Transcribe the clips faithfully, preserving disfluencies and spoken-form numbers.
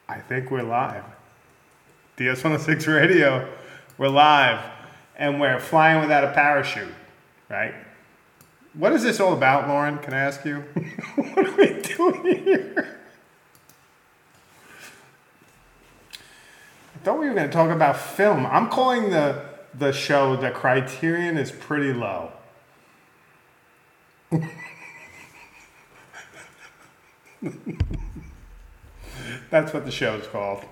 I think we're live. D S one oh six Radio, we're live. And we're flying without a parachute, right? What is this all about, Lauren? Can I ask you? What are we doing here? I thought we were going to talk about film. I'm calling the, the show The Criterion is Pretty Low. That's what the show's called.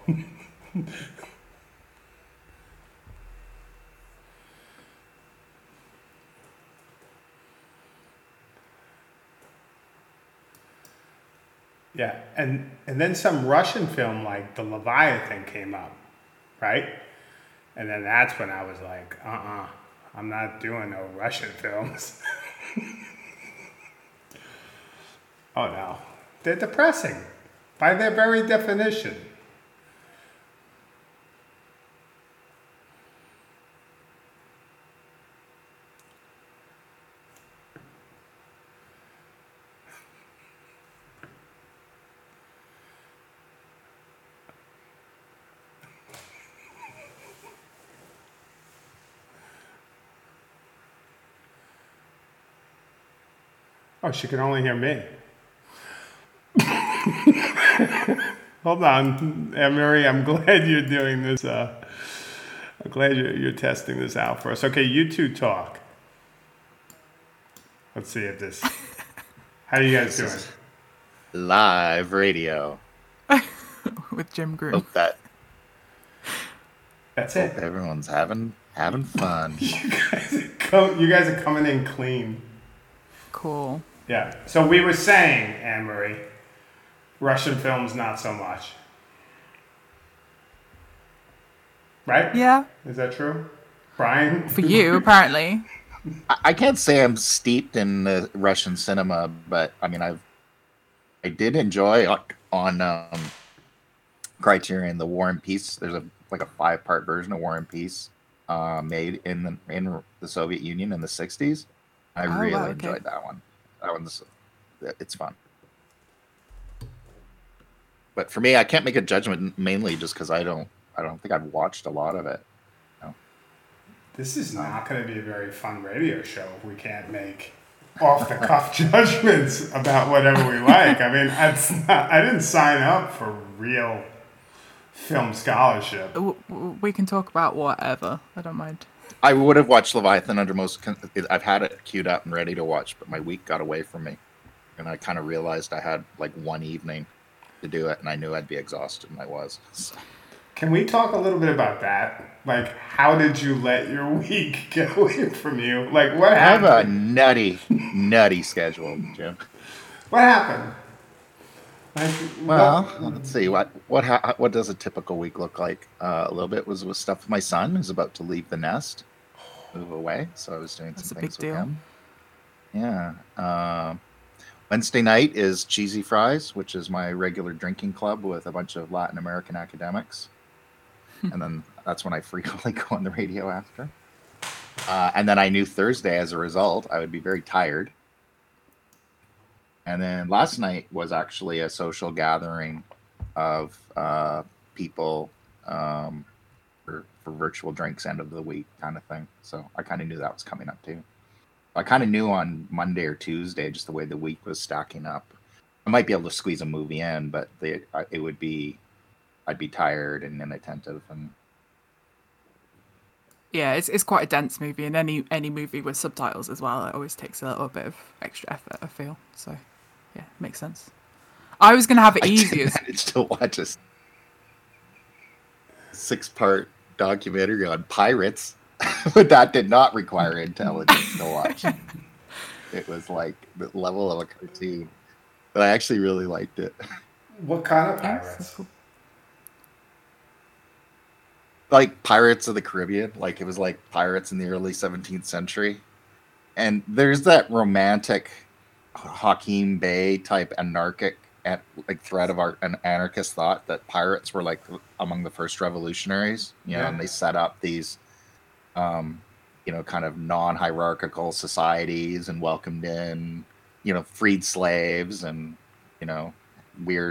Yeah, and and then some Russian film like The Leviathan came up, right? And then that's when I was like, uh-uh, I'm not doing no Russian films. Oh no, they're depressing by their very definition. Oh, she can only hear me. Hold on, Emery. I'm glad you're doing this. Uh, I'm glad you're, you're testing this out for us. Okay, you two talk. Let's see if this. How you guys doing? Live radio with Jim Groom. Hope that. That's hope it. Everyone's having having fun. You guys are co- you guys are coming in clean. Cool. Yeah. So we were saying, Anne Marie, Russian films not so much. Right? Yeah. Is that true? Brian? For you, apparently. I, I can't say I'm steeped in the Russian cinema, but I mean, I've I did enjoy on, on um, Criterion the War and Peace. There's a like a five part version of War and Peace uh, made in the in the Soviet Union in the sixties. I oh, really wow, okay. enjoyed that one. That one's it's fun. But for me, I can't make a judgment mainly just because I don't I don't think I've watched a lot of it. No. This is not going to be a very fun radio show if we can't make off the cuff judgments about whatever we like. I mean, that's not, I didn't sign up for real film scholarship. We can talk about whatever. I don't mind. I would have watched Leviathan under most. I've had it queued up and ready to watch, but my week got away from me, and I kind of realized I had like one evening to do it, and I knew I'd be exhausted, and I was. So. Can we talk a little bit about that? Like, how did you let your week get away from you? Like, what happened? I have a nutty, nutty schedule, Jim. What happened? Like, well, what? let's see. What what ha- what does a typical week look like? Uh, a little bit was with stuff with my son, who's about to leave the nest, move away. So I was doing That's some a things big with deal. him. Yeah. Uh, Wednesday night is Cheesy Fries, which is my regular drinking club with a bunch of Latin American academics. And then that's when I frequently go on the radio after. Uh, and then I knew Thursday, as a result, I would be very tired. And then last night was actually a social gathering of uh, people um, for, for virtual drinks end of the week kind of thing. So I kind of knew that was coming up too. I kind of knew on Monday or Tuesday, just the way the week was stacking up. I might be able to squeeze a movie in, but they, it would be, I'd be tired and inattentive. And yeah, it's it's quite a dense movie, and any any movie with subtitles as well, it always takes a little bit of extra effort, I feel. So yeah, makes sense. I was gonna have it easier. I managed to watch a six-part documentary on pirates, but that did not require intelligence to watch. It was like the level of a cartoon, but I actually really liked it. What kind of Yeah, pirates? that's cool. Like Pirates of the Caribbean, like it was like pirates in the early seventeenth century. And there's that romantic Hakeem Bey type anarchic and like thread of our an anarchist thought that pirates were like among the first revolutionaries, you know, Yeah. and they set up these um, you know, kind of non-hierarchical societies and welcomed in, you know, freed slaves and, you know, weird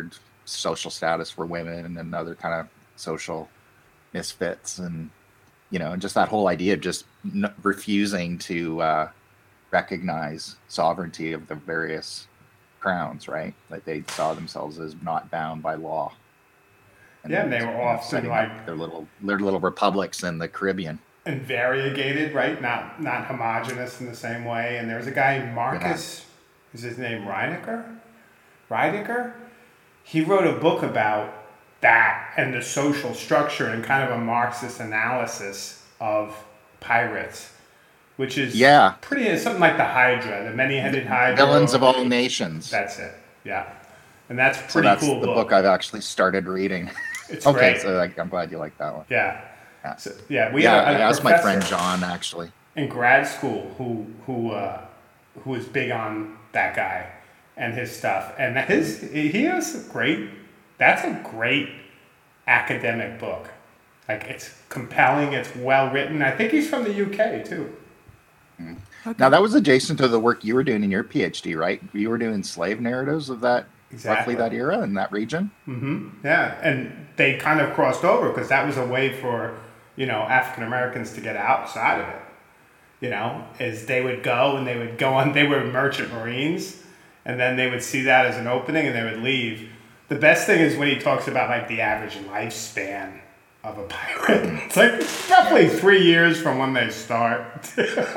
social status for women and other kind of social misfits, and you know, and just that whole idea of just n- refusing to uh, recognize sovereignty of the various crowns, right? Like they saw themselves as not bound by law. And Yeah, and they you were know, often setting like up their little their little republics in the Caribbean. and variegated, right? Not not homogenous in the same way. And there's a guy, Marcus, is his name Reinecker? Reidecker? He wrote a book about that and the social structure and kind of a Marxist analysis of pirates, which is Yeah. pretty, it's something like the Hydra, the many-headed Hydra. Villains of all nations. That's it, yeah. And that's a So pretty that's cool the book. book I've actually started reading. It's Okay, great. so like, I'm glad you like that one. Yeah. Yeah. So, yeah, we Yeah, had I a asked my friend professor John actually. in grad school who who uh, who was big on that guy and his stuff, and his he has great. That's a great academic book. Like it's compelling. It's well written. I think he's from the U K too. Okay. Now that was adjacent to the work you were doing in your PhD, right? You were doing slave narratives of that Exactly. roughly that era in that region. Yeah, and they kind of crossed over because that was a way for, you know, African Americans to get outside of it. You know, is they would go and they would go on. They were merchant marines, and then they would see that as an opening and they would leave. The best thing is when he talks about like the average lifespan of a pirate. It's like roughly three years from when they start.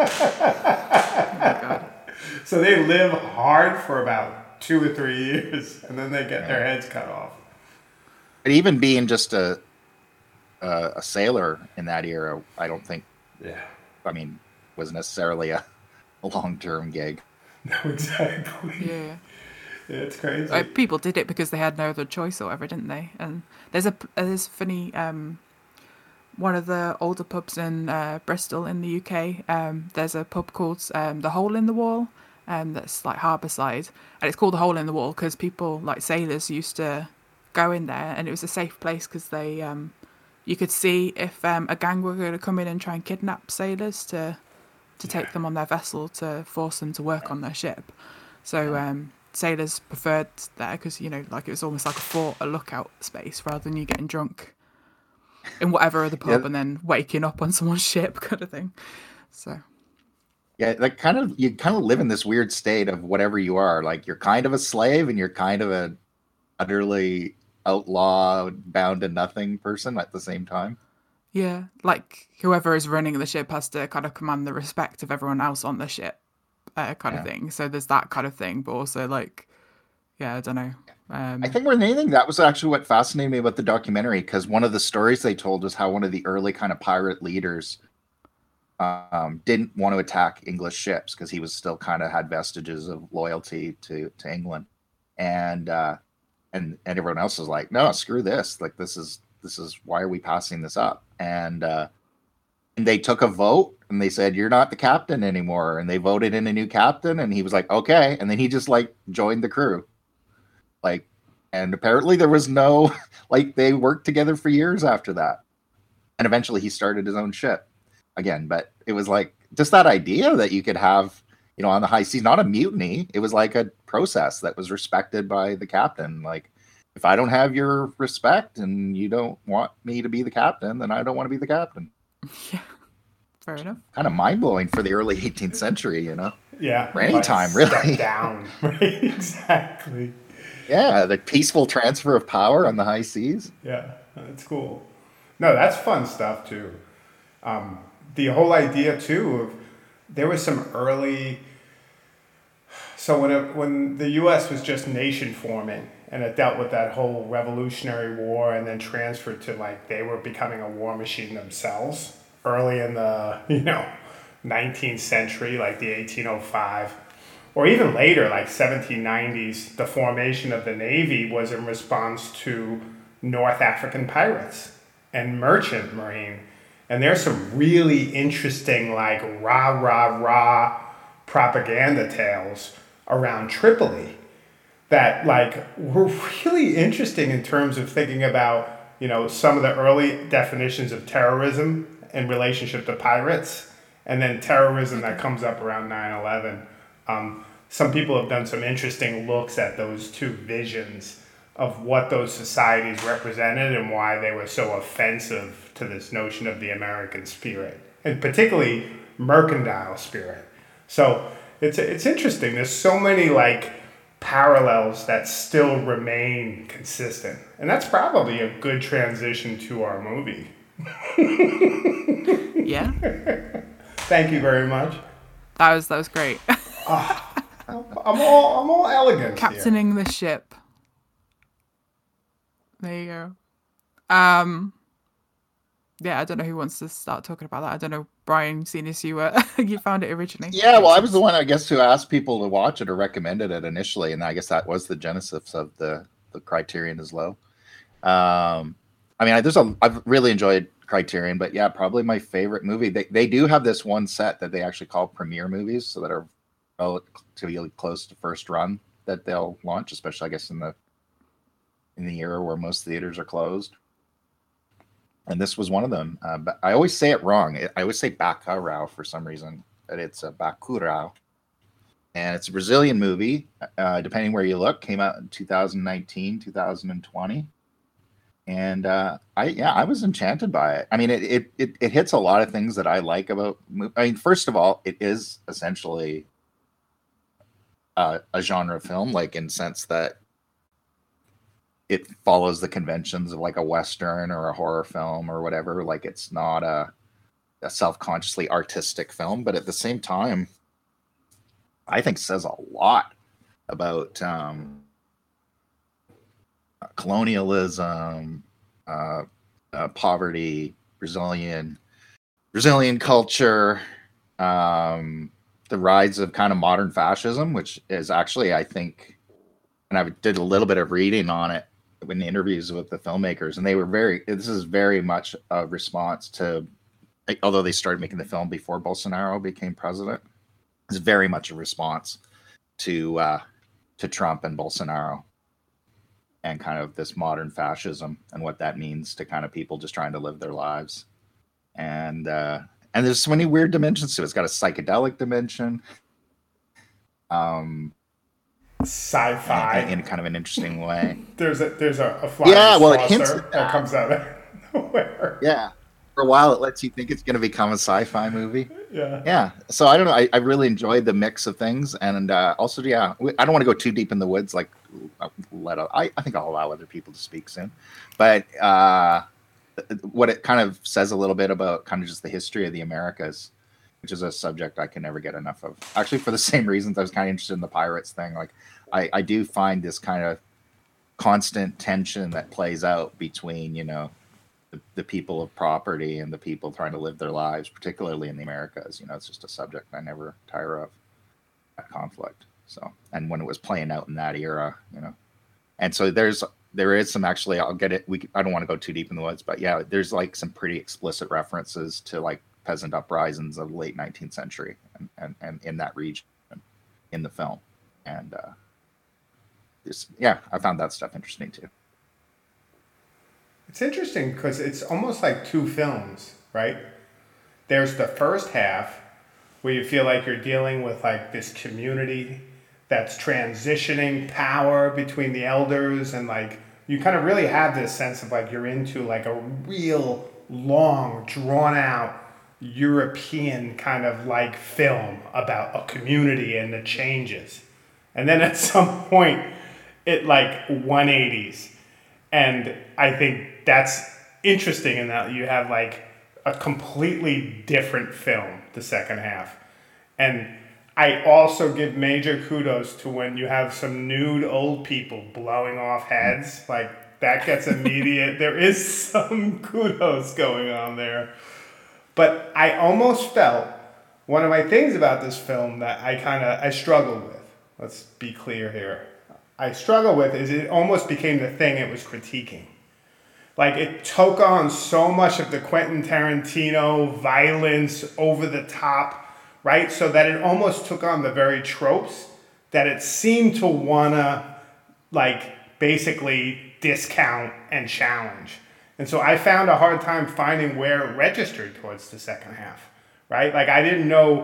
Oh my God. So they live hard for about two or three years, and then they get their heads cut off. But even being just a a, a sailor in that era, I don't think. Yeah. I mean, was necessarily a, a long term gig. No, exactly. Yeah. Yeah, it's crazy. Like, people did it because they had no other choice or whatever, didn't they? And there's a there's funny um, one of the older pubs in uh, Bristol in the U K. Um, there's a pub called um, the Hole in the Wall, um, that's like Harbourside, and it's called the Hole in the Wall because people like sailors used to go in there, and it was a safe place because they um, you could see if um, a gang were going to come in and try and kidnap sailors to to take them on their vessel to force them to work on their ship. So um, sailors preferred there because, you know, like it was almost like a fort, a lookout space, rather than you getting drunk in whatever other pub Yeah. and then waking up on someone's ship kind of thing. So Yeah, like kind of you kind of live in this weird state of whatever you are. Like you're kind of a slave and you're kind of a utterly outlaw, bound to nothing person at the same time. yeah, like whoever is running the ship has to kind of command the respect of everyone else on the ship, uh, kind of Yeah. thing. So there's that kind of thing, but also like, yeah, I don't know. Um, I think more than anything, that was actually what fascinated me about the documentary, because one of the stories they told was how one of the early kind of pirate leaders um, didn't want to attack English ships because he was still kind of had vestiges of loyalty to, to England, and uh, and and everyone else was like, no, screw this, like this is this is why are we passing this up? And uh, and they took a vote and they said, you're not the captain anymore, and they voted in a new captain, and he was like, okay, and then he just like joined the crew. Like, and apparently there was no, like, they worked together for years after that. And eventually he started his own ship again. But it was like just that idea that you could have, you know, on the high seas, not a mutiny. It was like a process that was respected by the captain. Like, if I don't have your respect and you don't want me to be the captain, then I don't want to be the captain. yeah, fair enough. Kind of mind blowing for the early eighteenth century, you know? Yeah. For any like, time, step really. down. Right. Exactly. Yeah, the peaceful transfer of power on the high seas. Yeah, that's cool. No, that's fun stuff too. Um, the whole idea too of there was some early. So when it, when the U S was just nation forming and it dealt with that whole Revolutionary War and then transferred to like they were becoming a war machine themselves early in the you know nineteenth century, like the eighteen oh five. Or even later, like seventeen nineties, the formation of the Navy was in response to North African pirates and merchant marine. And there's some really interesting, like, rah, rah, rah propaganda tales around Tripoli that, like, were really interesting in terms of thinking about, you know, some of the early definitions of terrorism in relationship to pirates, and then terrorism that comes up around nine eleven. Um, some people have done some interesting looks at those two visions of what those societies represented and why they were so offensive to this notion of the American spirit, and particularly mercantile spirit. So it's it's interesting. There's so many like parallels that still remain consistent, and that's probably a good transition to our movie. Yeah. Thank you very much. That was that was great. Oh, I'm all I'm all elegant. Captaining here. The ship. There you go. Um, yeah, I don't know who wants to start talking about that. I don't know, Brian, seeing as you were you found it originally. Yeah, well, I was the one, I guess, who asked people to watch it or recommended it initially, and I guess that was the genesis of the the Criterion is Low. Um, I mean, I, there's a I've really enjoyed Criterion, but yeah, probably my favorite movie. They they do have this one set that they actually call premiere movies, so that are relatively close to first run that they'll launch, especially I guess in the in the era where most theaters are closed. And this was one of them. Uh, but I always say it wrong. I always say Bacurau for some reason, but it's a Bacurau. And it's a Brazilian movie, uh, depending where you look, came out in two thousand nineteen, two thousand twenty. And uh, I, yeah, I was enchanted by it. I mean, it, it, it, it hits a lot of things that I like about, I mean, first of all, it is essentially uh, a genre film, like in the sense that it follows the conventions of like a Western or a horror film or whatever. Like it's not a, a self-consciously artistic film, but at the same time, I think says a lot about um, colonialism, uh, uh, poverty, Brazilian, Brazilian culture, um, the rise of kind of modern fascism, which is actually, I think, and I did a little bit of reading on it in interviews with the filmmakers, and they were very, this is very much a response to, although they started making the film before Bolsonaro became president, it's very much a response to uh, to Trump and Bolsonaro and kind of this modern fascism and what that means to kind of people just trying to live their lives. And uh, and there's so many weird dimensions to it. It's got a psychedelic dimension. Um, Sci-fi in, in kind of an interesting way. There's a there's a, a flying yeah, well, saucer it hints at that. that comes out of nowhere. Yeah, for a while it lets you think it's going to become a sci-fi movie. Yeah, yeah. So I don't know. I, I really enjoyed the mix of things, and uh, also, yeah, I don't want to go too deep in the woods. Like, let I I think I'll allow other people to speak soon, but uh, what it kind of says a little bit about kind of just the history of the Americas, which is a subject I can never get enough of. Actually, for the same reasons, I was kind of interested in the pirates thing. Like, I, I do find this kind of constant tension that plays out between, you know, the, the people of property and the people trying to live their lives, particularly in the Americas. You know, it's just a subject I never tire of, that conflict. So, and when it was playing out in that era, you know, and so there's there is some actually, I'll get it. We I don't want to go too deep in the woods, but yeah, there's like some pretty explicit references to like peasant uprisings of the late nineteenth century and, and, and in that region in the film. And uh, just, yeah, I found that stuff interesting too. It's interesting because it's almost like two films, right? There's the first half where you feel like you're dealing with like this community that's transitioning power between the elders, and like you kind of really have this sense of like you're into like a real long, drawn out European kind of like film about a community and the changes. And then at some point it like one eighties. And I think that's interesting in that you have like a completely different film the second half. And I also give major kudos to when you have some nude old people blowing off heads. Like that gets immediate. There is some kudos going on there. But I almost felt one of my things about this film that I kind of I struggled with. Let's be clear here. I struggle with is it almost became the thing it was critiquing. Like it took on so much of the Quentin Tarantino violence over the top, right? So that it almost took on the very tropes that it seemed to wanna like basically discount and challenge. And so I found a hard time finding where it registered towards the second half, right? Like I didn't know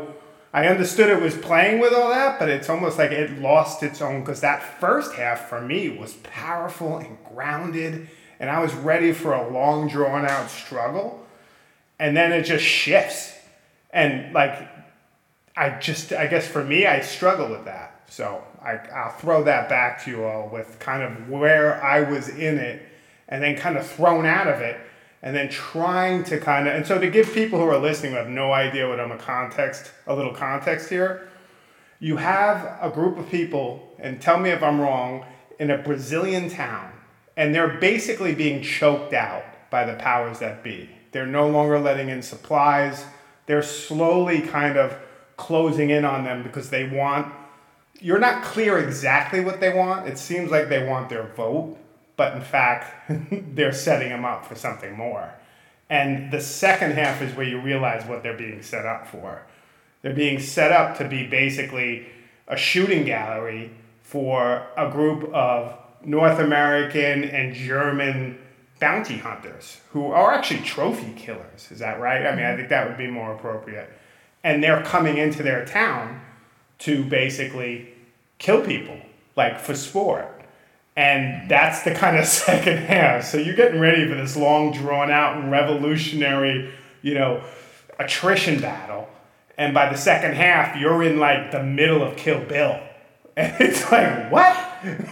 I understood it was playing with all that, but it's almost like it lost its own, because that first half for me was powerful and grounded, and I was ready for a long, drawn out struggle. And then it just shifts. And like, I just, I guess for me, I struggle with that. So I, I'll throw that back to you all with kind of where I was in it and then kind of thrown out of it and then trying to kind of, and so to give people who are listening who have no idea what I'm a context, a little context here, you have a group of people, and tell me if I'm wrong, in a Brazilian town, and they're basically being choked out by the powers that be. They're no longer letting in supplies. They're slowly kind of closing in on them because they want, you're not clear exactly what they want. It seems like they want their vote, but in fact, they're setting them up for something more. And the second half is where you realize what they're being set up for. They're being set up to be basically a shooting gallery for a group of North American and German bounty hunters who are actually trophy killers. Is that right? I mean, I think that would be more appropriate. And they're coming into their town to basically kill people, like for sport. And that's the kind of second half. So you're getting ready for this long, drawn out and revolutionary, you know, attrition battle. And by the second half, you're in like the middle of Kill Bill. And it's like, what?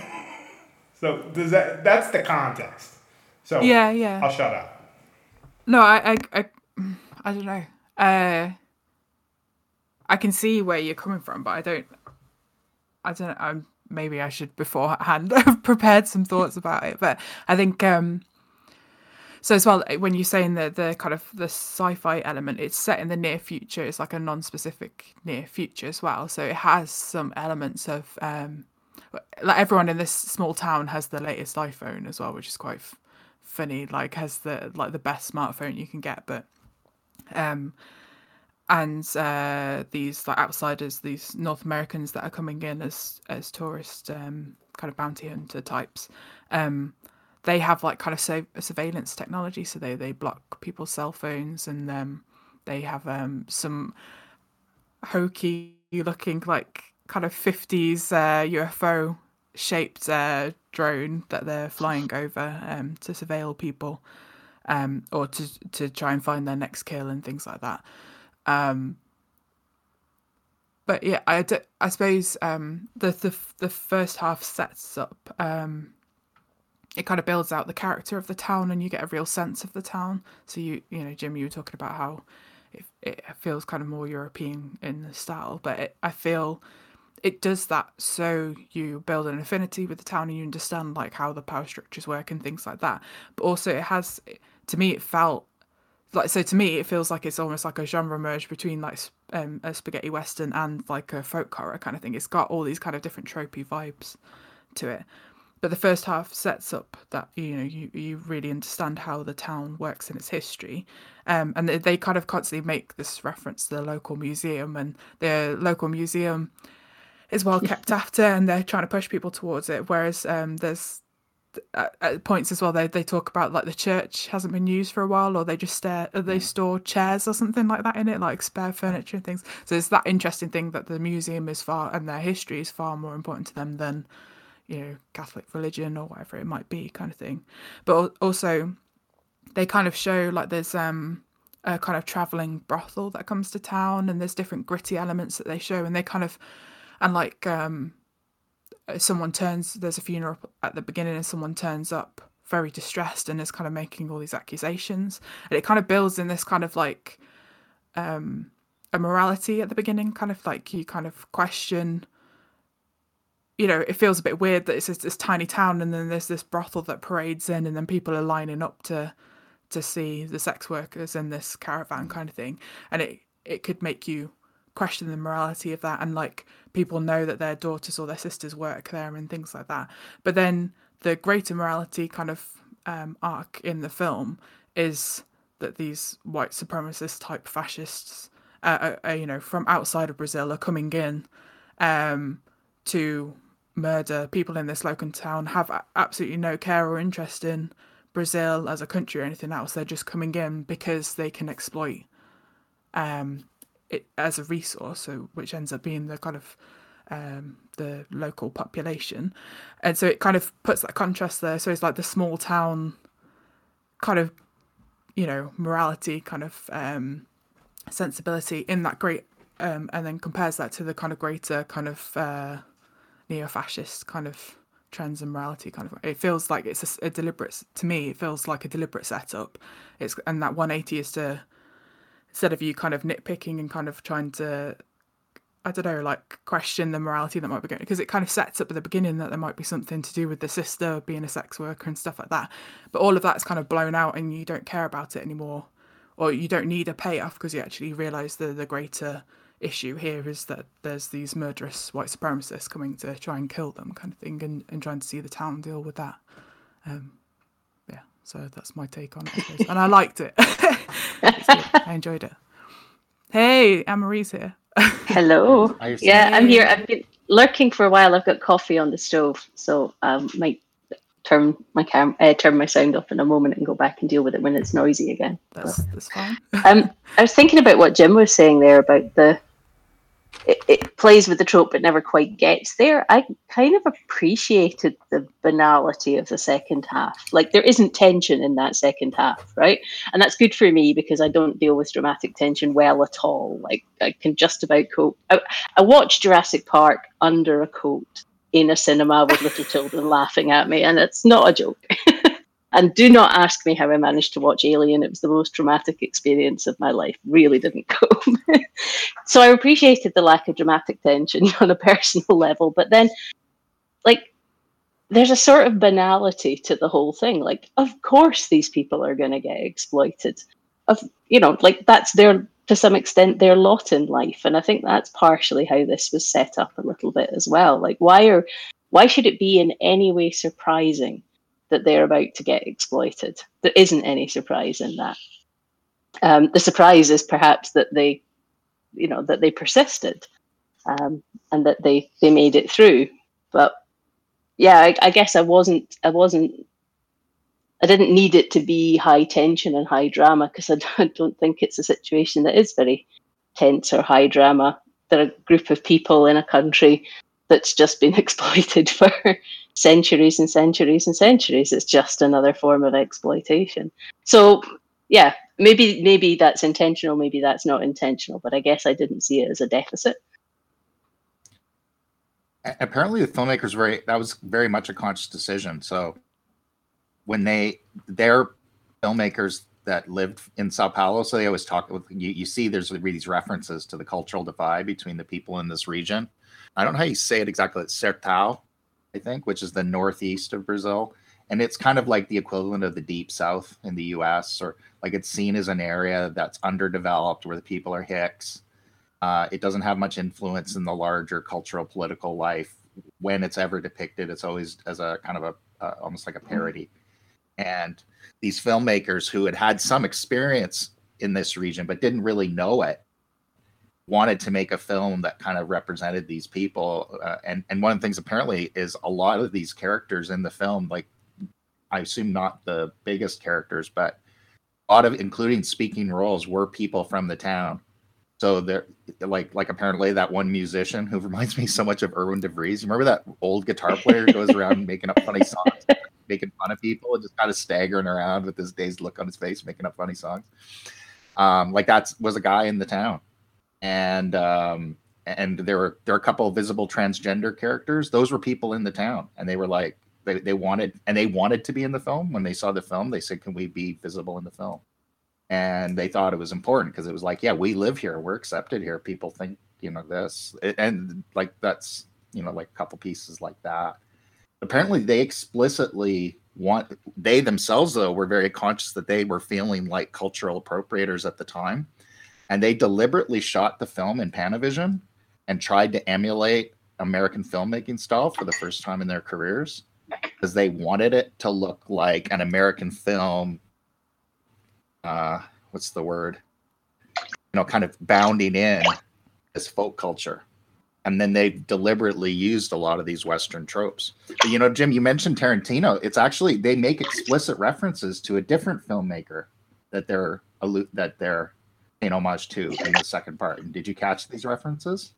So does that, that's the context. So yeah, yeah. I'll shut up. No, I, I, I, I don't know. Uh, I can see where you're coming from, but I don't, I don't know. I'm, maybe I should beforehand have prepared some thoughts about it. But I think, um, so as well, when you're saying the, the kind of the sci-fi element, it's set in the near future. It's like a non-specific near future as well. So it has some elements of, um, like everyone in this small town has the latest iPhone as well, which is quite f- funny. Like has the like the best smartphone you can get, but um, and uh, these like outsiders, these North Americans that are coming in as as tourist um, kind of bounty hunter types, um, they have like kind of so- surveillance technology. So they they block people's cell phones, and um, they have um, some hokey looking like kind of fifties uh, U F O shaped uh, drone that they're flying over um, to surveil people um, or to to try and find their next kill and things like that. Um, but yeah, I, d- I suppose um, the, the the first half sets up. Um, it kind of builds out the character of the town, and you get a real sense of the town. So you you know, Jim, you were talking about how it, it feels kind of more European in the style, but it, I feel it does that so you build an affinity with the town and you understand like how the power structures work and things like that. But also it has, to me, it felt like, so to me it feels like it's almost like a genre merge between like um, a spaghetti western and like a folk horror kind of thing. It's got all these kind of different tropey vibes to it. But the first half sets up that, you know, you, you really understand how the town works in its history. Um, and they, they kind of constantly make this reference to the local museum, and the local museum is well kept after, and they're trying to push people towards it. Whereas um, there's at, at points as well, they, they talk about like the church hasn't been used for a while, or they just stare, or they store chairs or something like that in it, like spare furniture and things. So it's that interesting thing that the museum is far, and their history is far more important to them than, you know, Catholic religion or whatever it might be, kind of thing. But also they kind of show like there's um a kind of traveling brothel that comes to town, and there's different gritty elements that they show, and they kind of, and like um someone turns, there's a funeral at the beginning and someone turns up very distressed and is kind of making all these accusations, and it kind of builds in this kind of like um a morality at the beginning, kind of like you kind of question, you know, it feels a bit weird that it's just this tiny town and then there's this brothel that parades in, and then people are lining up to to see the sex workers in this caravan kind of thing. And it, it could make you question the morality of that, and like people know that their daughters or their sisters work there and things like that. But then the greater morality kind of um, arc in the film is that these white supremacist type fascists, uh, uh, you know, from outside of Brazil are coming in um, to murder people in this local town, have absolutely no care or interest in Brazil as a country or anything else. They're just coming in because they can exploit um, it as a resource, so which ends up being the kind of um, the local population, and so it kind of puts that contrast there. So it's like the small town kind of, you know, morality kind of um, sensibility in that great, um, and then compares that to the kind of greater kind of uh, neo-fascist kind of trends and morality kind of. It feels like it's a, a deliberate, to me, it feels like a deliberate setup. It's and that one eighty is to, instead of you kind of nitpicking and kind of trying to, I don't know, like question the morality that might be going, because it kind of sets up at the beginning that there might be something to do with the sister being a sex worker and stuff like that. But all of that's kind of blown out and you don't care about it anymore, or you don't need a payoff because you actually realise the, the greater issue here is that there's these murderous white supremacists coming to try and kill them kind of thing, and, and trying to see the town deal with that. Um, yeah, so that's my take on it, I suppose. And I liked it. I enjoyed it. Hey, Anne-Marie's here. Hello. Yeah, I'm here. I've been lurking for a while. I've got coffee on the stove, so I um, might turn my cam, uh, turn my sound off in a moment and go back and deal with it when it's noisy again. That's but, that's fine. um, I was thinking about what Jim was saying there about the it, it plays with the trope but never quite gets there. I kind of appreciated the banality of the second half. Like there isn't tension in that second half, right? And that's good for me because I don't deal with dramatic tension well at all. Like I can just about cope. I, I watched Jurassic Park under a coat in a cinema with little children laughing at me, and it's not a joke. And do not ask me how I managed to watch Alien. It was the most traumatic experience of my life. Really didn't go. So I appreciated the lack of dramatic tension on a personal level. But then, like, there's a sort of banality to the whole thing. Like, of course these people are going to get exploited. Of you know, like, that's their, to some extent, their lot in life. And I think that's partially how this was set up a little bit as well. Like, why are, why should it be in any way surprising that they're about to get exploited? There isn't any surprise in that. Um, the surprise is perhaps that they, you know, that they persisted, um, and that they they made it through. But yeah, I, I guess I wasn't, I wasn't, I didn't need it to be high tension and high drama because I, I don't think it's a situation that is very tense or high drama. They're a group of people in a country that's just been exploited for centuries and centuries and centuries. It's just another form of exploitation. So yeah, maybe maybe that's intentional, maybe that's not intentional, but I guess I didn't see it as a deficit. Apparently the filmmakers very that was very much a conscious decision. So when they they're filmmakers that lived in Sao Paulo, so they always talk with you, you see there's these references to the cultural divide between the people in this region. I don't know how you say it exactly. It's Sertão, I think, which is the northeast of Brazil. And it's kind of like the equivalent of the deep south in the U S, or like it's seen as an area that's underdeveloped where the people are hicks. Uh, it doesn't have much influence in the larger cultural political life. When it's ever depicted, it's always as a kind of a uh, almost like a parody. And these filmmakers who had had some experience in this region but didn't really know it wanted to make a film that kind of represented these people. Uh, and, and one of the things apparently is a lot of these characters in the film, like I assume not the biggest characters, but a lot of, including speaking roles, were people from the town. So they're like, like apparently that one musician who reminds me so much of Erwin de Vries. You remember that old guitar player who goes around making up funny songs, making fun of people and just kind of staggering around with this dazed look on his face, making up funny songs. Um, like that was a guy in the town. And um, and there were there were a couple of visible transgender characters. Those were people in the town, and they were like they, they wanted and they wanted to be in the film. When they saw the film, they said, "Can we be visible in the film?" And they thought it was important because it was like, "Yeah, we live here. We're accepted here. People think you know this," and like that's you know like a couple pieces like that. Apparently, they explicitly want they themselves though were very conscious that they were feeling like cultural appropriators at the time. And they deliberately shot the film in Panavision and tried to emulate American filmmaking style for the first time in their careers because they wanted it to look like an American film. Uh, what's the word? You know, kind of bounding in this folk culture. And then they deliberately used a lot of these Western tropes. But, you know, Jim, you mentioned Tarantino. It's actually, they make explicit references to a different filmmaker that they're that they're paying homage to in the second part. And did you catch these references?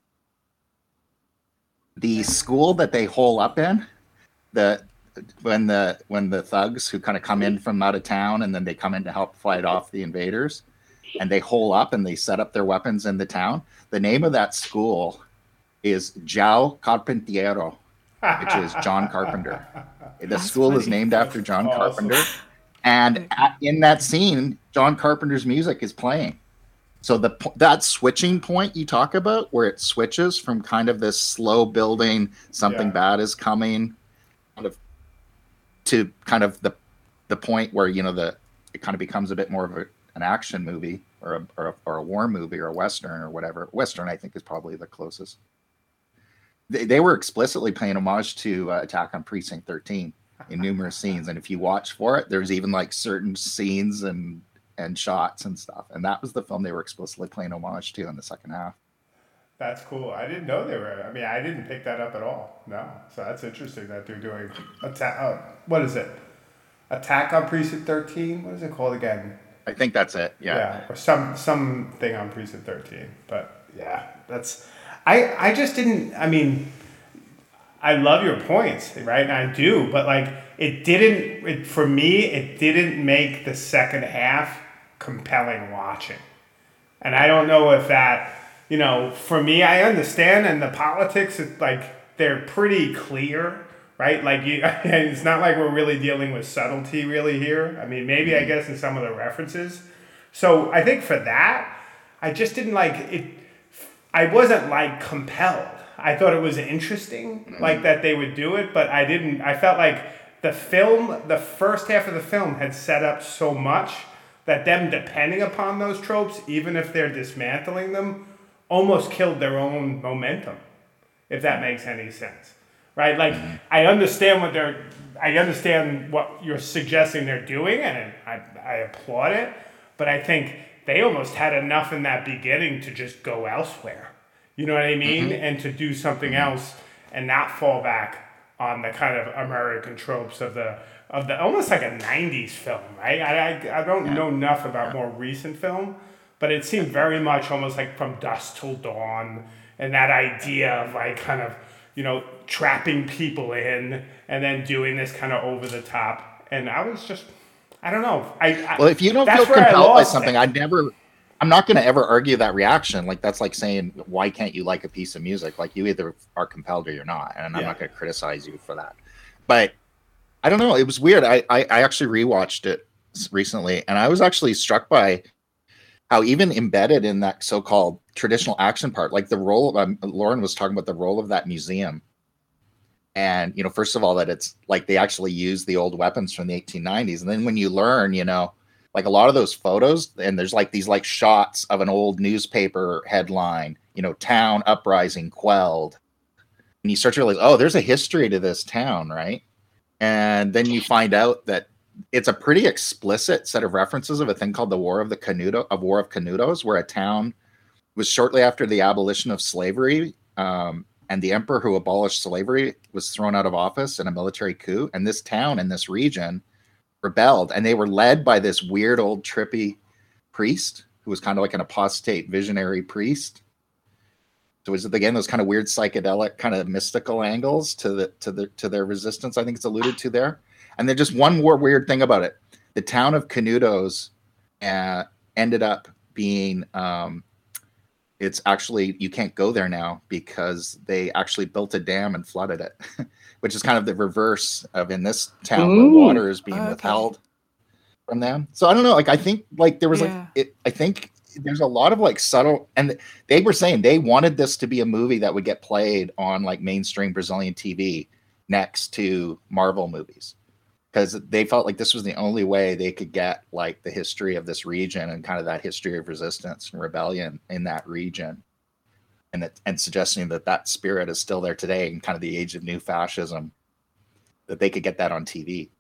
The school that they hole up in, the when the when the thugs who kind of come in from out of town and then they come in to help fight off the invaders, and they hole up and they set up their weapons in the town. The name of that school is João Carpinteiro, which is John Carpenter. The That's school funny. is named after John Awesome. Carpenter. And at, in that scene, John Carpenter's music is playing. So the that switching point you talk about, where it switches from kind of this slow building, something Yeah. bad is coming, kind of to kind of the the point where, you know, the it kind of becomes a bit more of a, an action movie or a, or a or a war movie or a western or whatever. Western, I think, is probably the closest. They, they were explicitly paying homage to uh, Attack on Precinct thirteen in numerous scenes, and if you watch for it, there's even like certain scenes and and shots and stuff, and that was the film they were explicitly playing homage to in the second half. That's cool. I didn't know they were. I mean, I didn't pick that up at all. No. So that's interesting that they're doing attack. Uh, what is it? Attack on Precinct thirteen. What is it called again? I think that's it. Yeah. Yeah, or some something on Precinct thirteen. But yeah, that's. I I just didn't. I mean, I love your points, right? And I do, but like it didn't. It, for me, it didn't make the second half compelling watching, and I don't know if that. You know, for me, I understand, and the politics, it's like they're pretty clear, right? Like you, it's not like we're really dealing with subtlety really here. I mean, maybe I guess in some of the references. So I think for that, I just didn't like it. I wasn't like compelled. I thought it was interesting, like that they would do it, but I didn't. I felt like the film, the first half of the film, had set up so much that them depending upon those tropes, even if they're dismantling them, almost killed their own momentum, if that makes any sense, right? Like, I understand what they're, I understand what you're suggesting they're doing, and I, I applaud it, but I think they almost had enough in that beginning to just go elsewhere, you know what I mean? Mm-hmm. And to do something else and not fall back on the kind of American tropes of the, of the almost like a nineties film, right? I, I, I don't yeah. know enough about yeah. more recent film, but it seemed very much almost like From Dusk Till Dawn, and that idea of like kind of, you know, trapping people in and then doing this kind of over the top. And I was just, I don't know. I, I well, if you don't feel compelled by something, I'd never, I'm not going to ever argue that reaction. Like that's like saying, why can't you like a piece of music? Like you either are compelled or you're not, and I'm yeah. not going to criticize you for that. But I don't know. It was weird. I, I I actually rewatched it recently, and I was actually struck by how even embedded in that so-called traditional action part, like the role of, um, Lauren was talking about the role of that museum. And, you know, first of all, that it's like they actually use the old weapons from the eighteen nineties. And then when you learn, you know, like a lot of those photos, and there's like these like shots of an old newspaper headline, you know, town uprising quelled. And you start to realize, oh, there's a history to this town, right? And then you find out that it's a pretty explicit set of references of a thing called the War of the Canudo, of War of Canudos, where a town was shortly after the abolition of slavery, um, and the emperor who abolished slavery was thrown out of office in a military coup. And this town in this region rebelled, and they were led by this weird old trippy priest who was kind of like an apostate visionary priest. So is it again those kind of weird psychedelic kind of mystical angles to the to the to their resistance? I think it's alluded to there. And then just one more weird thing about it. The town of Canudos uh, ended up being, um, it's actually, you can't go there now because they actually built a dam and flooded it, which is kind of the reverse of in this town Ooh. Where water is being okay. withheld from them. So I don't know, like, I think like there was yeah. like, it, I think there's a lot of like subtle, and they were saying they wanted this to be a movie that would get played on like mainstream Brazilian T V next to Marvel movies. Because they felt like this was the only way they could get like the history of this region and kind of that history of resistance and rebellion in that region, and that and suggesting that that spirit is still there today in kind of the age of new fascism, that they could get that on T V.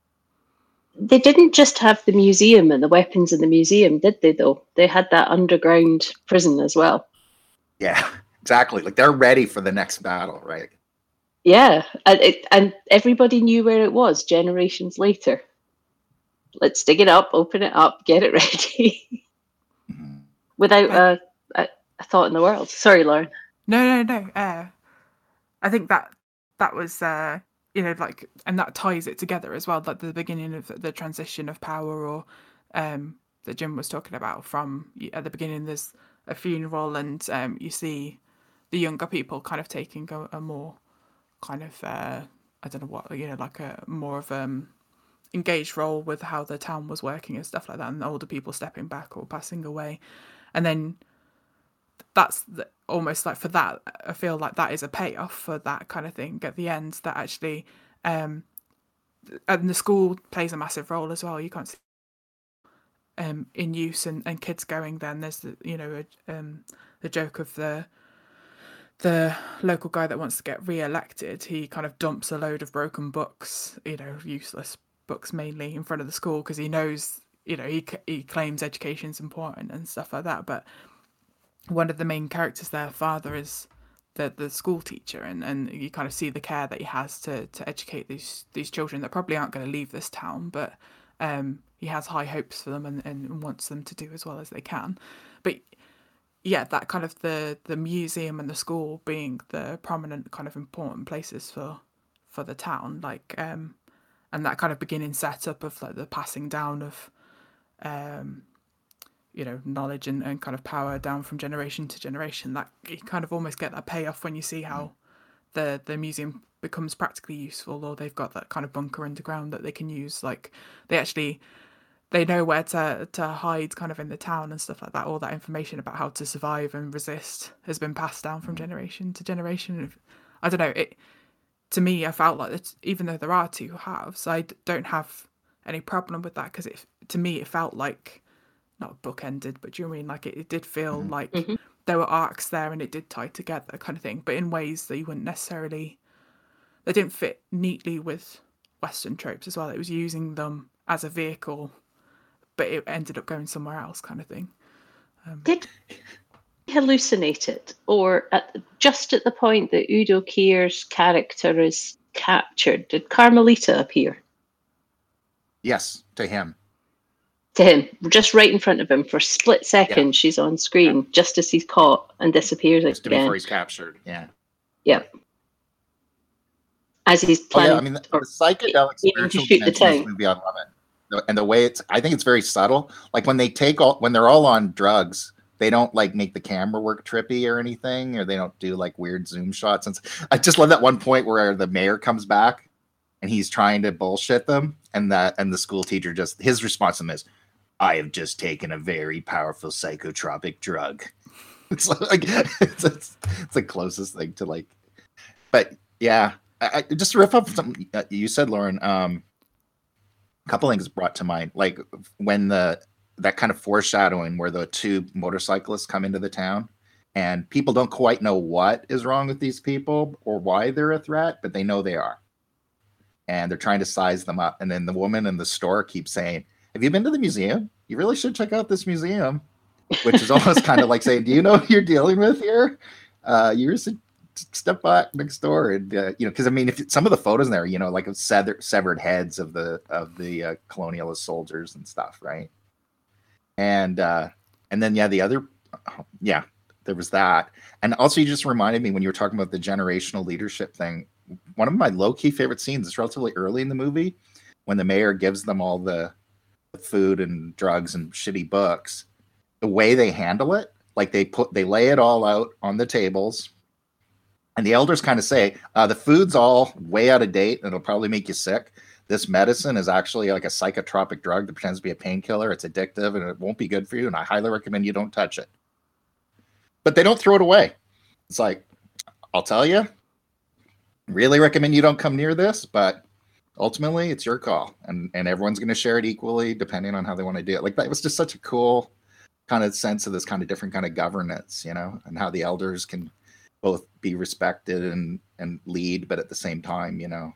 They didn't just have the museum and the weapons in the museum, did they? Though they had that underground prison as well. Yeah, exactly. Like they're ready for the next battle, right? Yeah, and, it, and everybody knew where it was generations later. Let's dig it up, open it up, get it ready. without I, a, a, a thought in the world. Sorry, Lauren. no, no, no. Uh, I think that that was, uh, you know, like, and that ties it together as well, like the beginning of the transition of power, or um, that Jim was talking about. From at the beginning, there's a funeral, and um, you see the younger people kind of taking a, a more kind of, uh, I don't know what, you know, like a more of um engaged role with how the town was working and stuff like that, and the older people stepping back or passing away, and then that's the, almost like for that, I feel like that is a payoff for that kind of thing at the end, that actually um and the school plays a massive role as well. You can't see um in use, and, and kids going, then there's the, you know, um the joke of the the local guy that wants to get re-elected. He kind of dumps a load of broken books, you know, useless books mainly, in front of the school, because he knows, you know, he he claims education's important and stuff like that, but one of the main characters, their father, is the the school teacher, and, and you kind of see the care that he has to to educate these these children that probably aren't going to leave this town, but um he has high hopes for them, and, and wants them to do as well as they can. But yeah, that kind of the the museum and the school being the prominent kind of important places for for the town, like um and that kind of beginning setup of like the passing down of um you know, knowledge and, and kind of power down from generation to generation, that you kind of almost get that payoff when you see how the the museum becomes practically useful, or they've got that kind of bunker underground that they can use. Like they actually they know where to to hide kind of in the town and stuff like that. All that information about how to survive and resist has been passed down from generation to generation. I don't know, it to me, I felt like it's, even though there are two halves, I don't have any problem with that, because it to me it felt like not bookended, but do you know what I mean? Like it, it did feel mm-hmm. like mm-hmm. there were arcs there, and it did tie together, kind of thing, but in ways that you wouldn't necessarily, they didn't fit neatly with Western tropes as well. It was using them as a vehicle, but it ended up going somewhere else, kind of thing. Um, did hallucinate it, or at, just at the point that Udo Kier's character is captured, did Carmelita appear? Yes, to him. To him, just right in front of him for a split second. Yeah. She's on screen yeah. just as he's caught and disappears just again. Before he's captured, yeah. Yeah. As he's planning. Oh, yeah, I mean, the, the psychedelic spiritual dimension of this movie, I love it. And the way it's, I think it's very subtle. Like when they take all, when they're all on drugs, they don't like make the camera work trippy or anything, or they don't do like weird zoom shots. And I just love that one point where the mayor comes back and he's trying to bullshit them, and that and the school teacher just, his response to him is, "I have just taken a very powerful psychotropic drug." It's like it's, it's, it's the closest thing to like, but yeah, I, I just to riff off something you said, Lauren. Um, a couple things brought to mind, like when the that kind of foreshadowing where the two motorcyclists come into the town, and people don't quite know what is wrong with these people or why they're a threat, but they know they are, and they're trying to size them up. And then the woman in the store keeps saying, "Have you been to the museum? You really should check out this museum," which is almost kind of like saying, "Do you know who you're dealing with here? Uh, you just step back next door." And uh, you know, because I mean, if some of the photos in there, you know, like of severed, severed heads of the of the uh, colonialist soldiers and stuff, right? And uh, and then yeah, the other, yeah, there was that, and also you just reminded me when you were talking about the generational leadership thing. One of my low key favorite scenes is relatively early in the movie when the mayor gives them all the food and drugs and shitty books. The way they handle it, like they put they lay it all out on the tables, and the elders kind of say, uh, the food's all way out of date and it'll probably make you sick. This medicine is actually like a psychotropic drug that pretends to be a painkiller. It's addictive and it won't be good for you, and I highly recommend you don't touch it. But they don't throw it away. It's like, I'll tell you, really recommend you don't come near this, but ultimately it's your call, and and everyone's going to share it equally depending on how they want to do it. Like that was just such a cool kind of sense of this kind of different kind of governance, you know, and how the elders can both be respected and and lead, but at the same time, you know,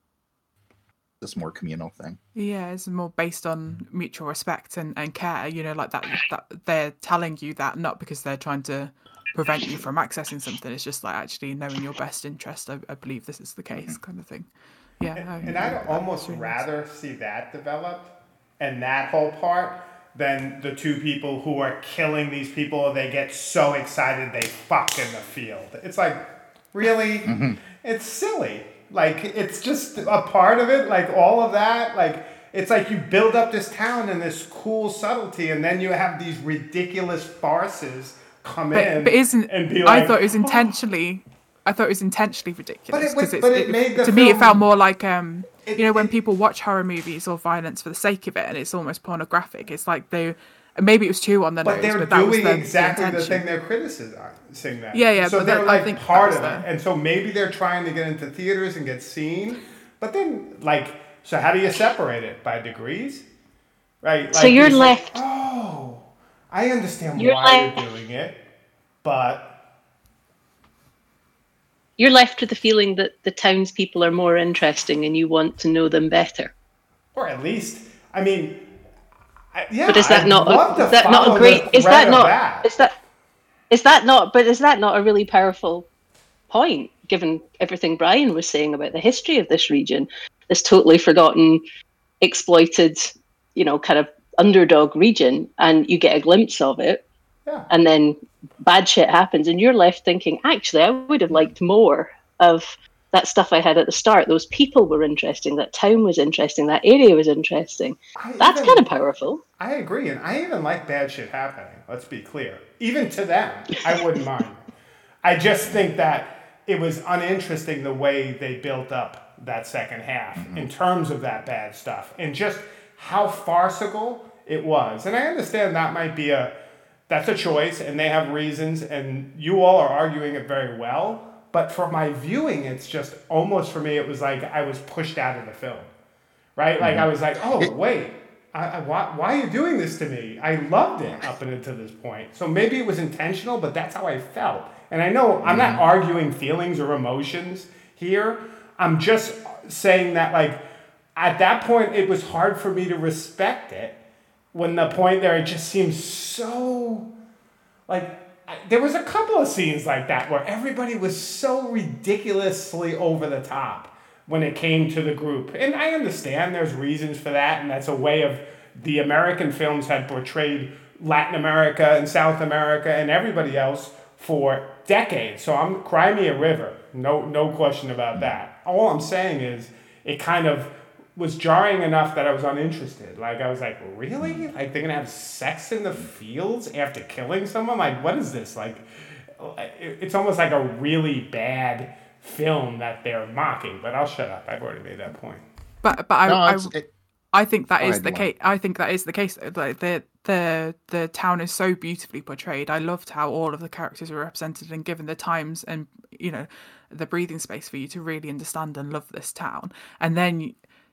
this more communal thing. Yeah, it's more based on mutual respect and, and care, you know, like that that they're telling you that not because they're trying to prevent you from accessing something. It's just like actually knowing your best interest. I, I believe this is the case, mm-hmm. kind of thing. Yeah, and, and I'd almost really rather nice. see that developed and that whole part than the two people who are killing these people. They get so excited they fuck in the field. It's like, really? Mm-hmm. It's silly. Like, it's just a part of it. Like, all of that. Like, it's like you build up this town and this cool subtlety, and then you have these ridiculous farces come but, in but isn't, and be like, I thought it was intentionally... Oh. I thought it was intentionally ridiculous because it, it, it, it made the to film, me it felt more like um it, you know when it, people watch horror movies or violence for the sake of it and it's almost pornographic. It's like they maybe it was too on the but nose, they're but that doing was the, exactly the, the thing they're criticizing. That yeah, yeah. So but they're that, like I think part of the... it, and so maybe they're trying to get into theaters and get seen. But then, like, so how do you separate it by degrees, right? Like, so you're you left. Say, oh, I understand you're why left, you're doing it, but. You're left with the feeling that the townspeople are more interesting and you want to know them better. Or at least, I mean, I, yeah. But is that I'd not love a, to is that not a great? the Is that thread of not? that. Is that? Is that not? But is that not a really powerful point? Given everything Brian was saying about the history of this region, this totally forgotten, exploited, you know, kind of underdog region, and you get a glimpse of it. Yeah. And then bad shit happens and you're left thinking, actually, I would have liked more of that stuff I had at the start. Those people were interesting. That town was interesting. That area was interesting. I That's kind of powerful. I agree. And I even like bad shit happening. Let's be clear. Even to them, I wouldn't mind. I just think that it was uninteresting the way they built up that second half mm-hmm. in terms of that bad stuff and just how farcical it was. And I understand that might be a That's a choice, and they have reasons, and you all are arguing it very well. But for my viewing, it's just almost for me, it was like I was pushed out of the film, right? Like mm-hmm. I was like, oh, wait, I, I, why, why are you doing this to me? I loved it up until this point. So maybe it was intentional, but that's how I felt. And I know I'm not arguing feelings or emotions here. I'm just saying that, like, at that point, it was hard for me to respect it. When the point there, it just seems so, like, I, there was a couple of scenes like that where everybody was so ridiculously over the top when it came to the group. And I understand there's reasons for that, and that's a way of the American films had portrayed Latin America and South America and everybody else for decades. So I'm Cry Me a River, no, no question about that. All I'm saying is it kind of was jarring enough that I was uninterested. Like, I was like, really? Like, they're gonna have sex in the fields after killing someone? Like, what is this? Like, it's almost like a really bad film that they're mocking. But I'll shut up. I've already made that point. But but I no, I, it, I think that is ahead, the case. I think that is the case. Like the the the town is so beautifully portrayed. I loved how all of the characters were represented and given the times and you know the breathing space for you to really understand and love this town. And then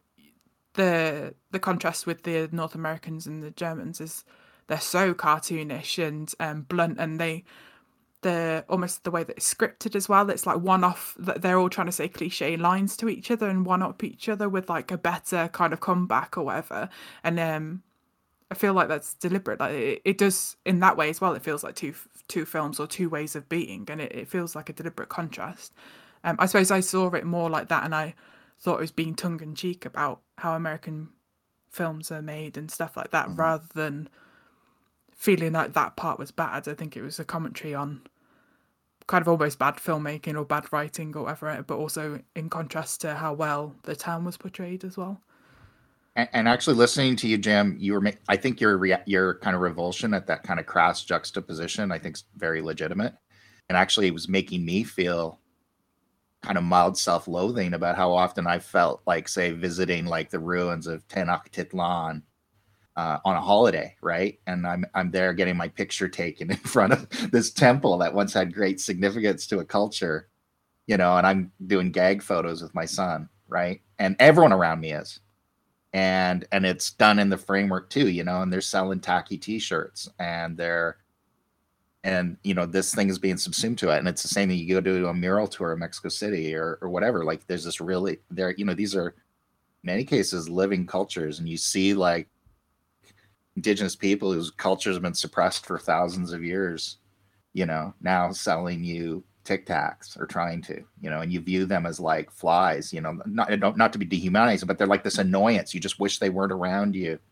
the the contrast with the North Americans and the Germans is they're so cartoonish and um, blunt, and they the almost the way that it's scripted as well. It's like one off that they're all trying to say cliche lines to each other and one up each other with like a better kind of comeback or whatever. And um, I feel like that's deliberate. Like it, it does in that way as well. It feels like two two films or two ways of being, and it, it feels like a deliberate contrast. Um, I suppose I saw it more like that, and I thought it was being tongue in cheek about how American films are made and stuff like that, mm-hmm. rather than feeling like that part was bad. I think it was a commentary on kind of almost bad filmmaking or bad writing or whatever, but also in contrast to how well the town was portrayed as well. And, and actually, listening to you, Jim, you were. Ma- I think your rea- your kind of revulsion at that kind of crass juxtaposition, I think, is very legitimate, and actually, it was making me feel kind of mild self-loathing about how often I felt like, say, visiting like the ruins of Tenochtitlan uh, on a holiday, right? And I'm I'm there getting my picture taken in front of this temple that once had great significance to a culture, you know, and I'm doing gag photos with my son, right? And everyone around me is. And and it's done in the framework too, you know, and they're selling tacky t-shirts and they're And, you know, this thing is being subsumed to it. And it's the same thing. You go to a mural tour in Mexico City or, or whatever. Like, there's this really, there, you know, these are, in many cases, living cultures. And you see, like, indigenous people whose cultures have been suppressed for thousands of years, you know, now selling you Tic Tacs or trying to, you know, and you view them as, like, flies, you know, not, not to be dehumanizing, but they're like this annoyance. You just wish they weren't around you.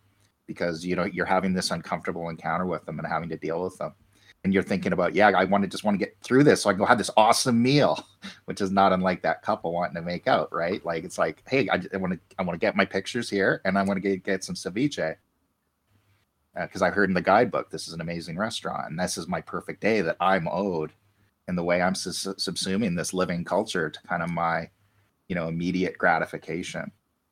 because you know you're having this uncomfortable encounter with them and having to deal with them, and you're thinking about, yeah, I want to just want to get through this so I can go have this awesome meal, which is not unlike that couple wanting to make out, right? Like it's like, hey, I, I want to I want to get my pictures here, and I want to get get some ceviche because uh, I heard in the guidebook this is an amazing restaurant, and this is my perfect day that I'm owed, in the way I'm su- subsuming this living culture to kind of my, you know, immediate gratification.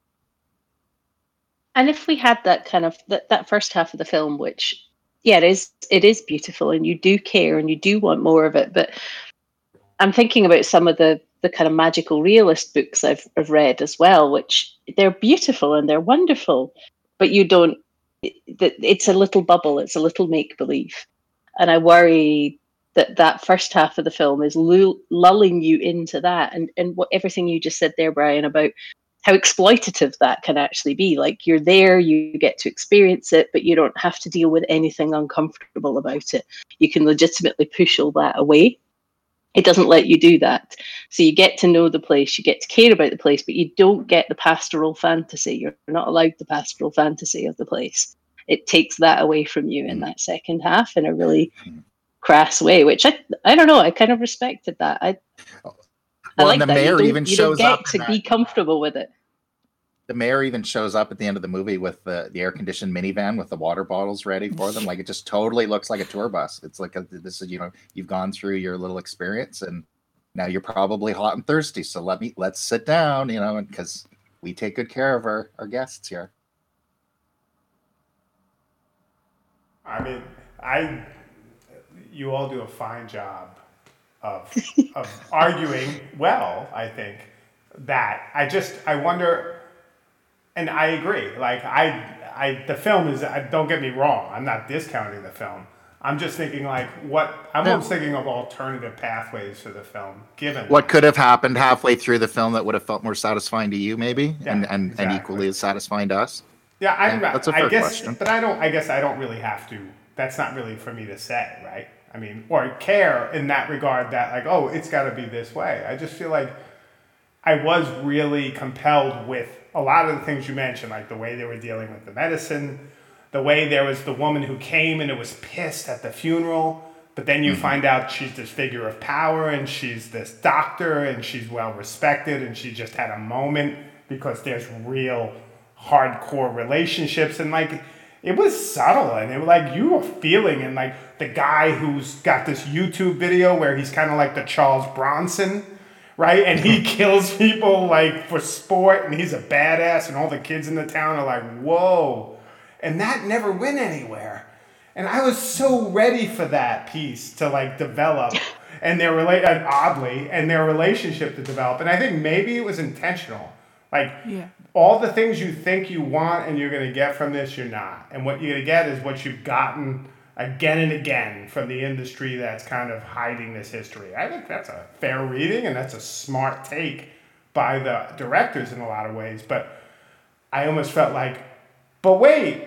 And if we had that kind of that, that first half of the film, which yeah, it is it is beautiful, and you do care and you do want more of it, but I'm thinking about some of the the kind of magical realist books I've I've read as well, which they're beautiful and they're wonderful, but you don't. It, it's a little bubble. It's a little make believe, and I worry that that first half of the film is lull- lulling you into that, and and what everything you just said there, Brian, about how exploitative that can actually be. Like you're there, you get to experience it, but you don't have to deal with anything uncomfortable about it. You can legitimately push all that away. It doesn't let you do that. So you get to know the place, you get to care about the place, but you don't get the pastoral fantasy. You're not allowed the pastoral fantasy of the place. It takes that away from you in that second half in a really crass way, which I I don't know. I kind of respected that. I well, I like and the that. mayor you even you shows don't up get to in be that, comfortable with it. The mayor even shows up at the end of the movie with the, the air conditioned minivan with the water bottles ready for them. Like it just totally looks like a tour bus. It's like a, this is, you know, you've gone through your little experience and now you're probably hot and thirsty. So let me, let's sit down, you know, because we take good care of our, our guests here. I mean, I, you all do a fine job of, of arguing well, I think, that. I just, I wonder, and I agree. Like I, I, the film is. I, don't get me wrong. I'm not discounting the film. I'm just thinking like what. I'm Yeah. almost thinking of alternative pathways for the film. Given What could have happened halfway through the film that would have felt more satisfying to you, maybe, Yeah, and and, exactly. and equally as satisfying to us. Yeah, I'm. Yeah, that's a fair I guess, question. but I don't. I guess I don't really have to. That's not really for me to say, right? I mean, or care in that regard. That like, oh, it's got to be this way. I just feel like I was really compelled with a lot of the things you mentioned, like the way they were dealing with the medicine, the way there was the woman who came and it was pissed at the funeral, but then you mm-hmm. find out she's this figure of power and she's this doctor and she's well respected and she just had a moment because there's real hardcore relationships, and like it was subtle and it was like you were feeling, and like the guy who's got this YouTube video where he's kind of like the Charles Bronson, right? And he kills people like for sport and he's a badass and all the kids in the town are like, whoa. And that never went anywhere. And I was so ready for that piece to like develop and their relate and oddly and their relationship to develop. And I think maybe it was intentional. Like Yeah. all the things you think you want and you're going to get from this, you're not. And what you're going to get is what you've gotten again and again from the industry that's kind of hiding this history. I think that's a fair reading and that's a smart take by the directors in a lot of ways. But I almost felt like, but wait,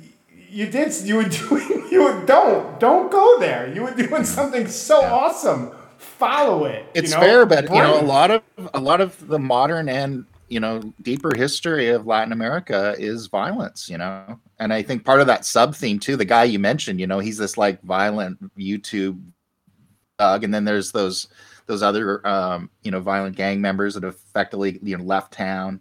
you did, you were doing, you were, don't, don't go there. You were doing something so yeah. awesome. Follow it. It's you know? fair, but Bring. you know, a lot of, a lot of the modern and, you know, deeper history of Latin America is violence, you know? And I think part of that sub theme too, the guy you mentioned, you know, he's this like violent YouTube thug. And then there's those, those other, um, you know, violent gang members that have effectively, you know, left town.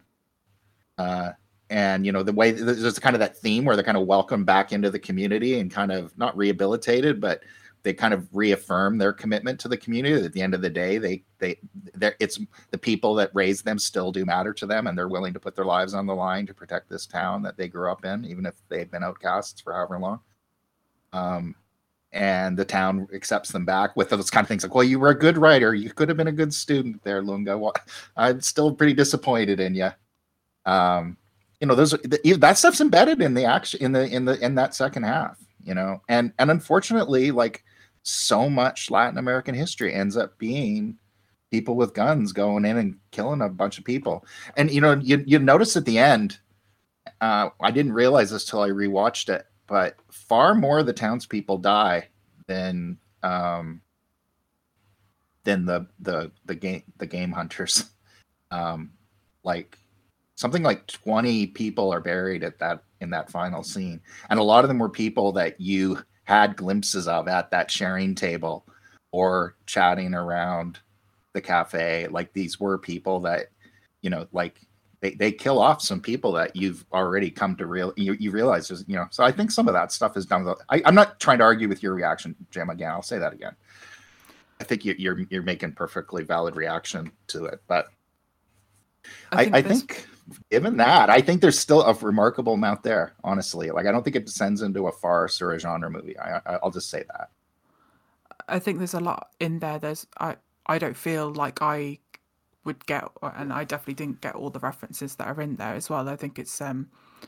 Uh, and, you know, the way there's kind of that theme where they're kind of welcomed back into the community and kind of not rehabilitated, but they kind of reaffirm their commitment to the community. At the end of the day, they, they, it's the people that raised them still do matter to them. And they're willing to put their lives on the line to protect this town that they grew up in, even if they've been outcasts for however long. Um, and the town accepts them back with those kind of things like, well, you were a good writer. You could have been a good student there, Lunga. Well, I'm still pretty disappointed in you. Um, you know, those that stuff's embedded in the action, in the, in the, in that second half, you know, and, and unfortunately, like, so much Latin American history ends up being people with guns going in and killing a bunch of people. And, you know, you, you notice at the end, uh, I didn't realize this till I rewatched it, but far more of the townspeople die than, um, than the, the, the game, the game hunters. Um, like something like twenty people are buried at that in that final scene, and a lot of them were people that you had glimpses of at that sharing table or chatting around the cafe. Like these were people that, you know, like they, they kill off some people that you've already come to real you, you realize is, you know, so I think some of that stuff is done. I, I'm not trying to argue with your reaction, Jim. Again, I'll say that again. I think you, you're you're making perfectly valid reaction to it, but I, I think, I think given that, I think there's still a remarkable amount there. Honestly, like I don't think it descends into a farce or a genre movie. I, I I'll just say that. I think there's a lot in there. There's I I don't feel like I would get, and I definitely didn't get all the references that are in there as well. I think it's um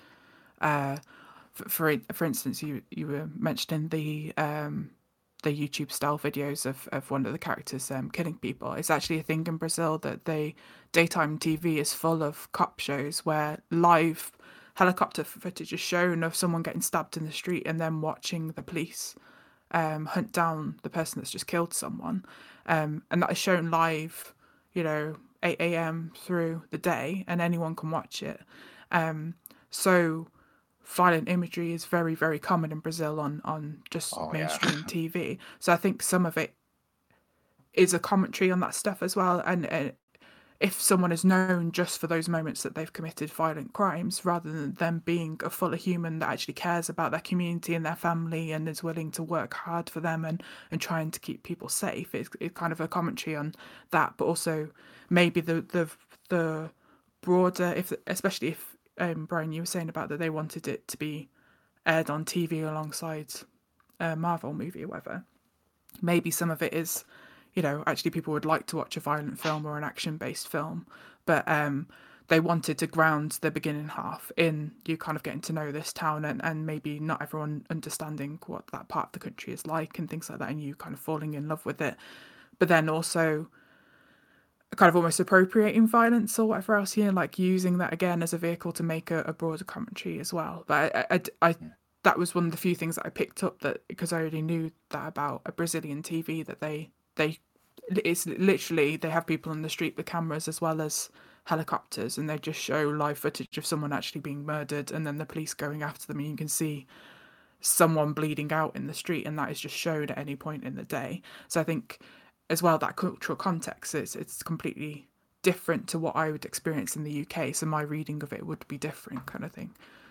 uh for for, for instance, you you were mentioning the um. the YouTube style videos of, of one of the characters um, killing people. It's actually a thing in Brazil that they daytime T V is full of cop shows where live helicopter footage is shown of someone getting stabbed in the street and then watching the police um, hunt down the person that's just killed someone. Um, and that is shown live, you know, eight a.m. through the day, and anyone can watch it. Um, so violent imagery is very, very common in Brazil on, on just oh, mainstream yeah. T V. So I think some of it is a commentary on that stuff as well. And uh, if someone is known just for those moments that they've committed violent crimes, rather than them being a fuller human that actually cares about their community and their family and is willing to work hard for them and, and trying to keep people safe, it's, it's kind of a commentary on that. But also maybe the the the broader, if especially if Um, Brian, you were saying about that they wanted it to be aired on T V alongside a Marvel movie or whatever. Maybe some of it is, you know, actually people would like to watch a violent film or an action-based film, but um, they wanted to ground the beginning half in you kind of getting to know this town and, and maybe not everyone understanding what that part of the country is like and things like that, and you kind of falling in love with it. But then also kind of almost appropriating violence or whatever else, you know, like using that again as a vehicle to make a, a broader commentary as well. But I, I, I, that was one of the few things that I picked up, that because I already knew that about a Brazilian T V, that they, they, it's literally, they have people on the street with cameras as well as helicopters, and they just show live footage of someone actually being murdered and then the police going after them, and you can see someone bleeding out in the street, and that is just shown at any point in the day. So I think as well, that cultural context is it's completely different to what I would experience in the U K, so my reading of it would be different, kind of thing.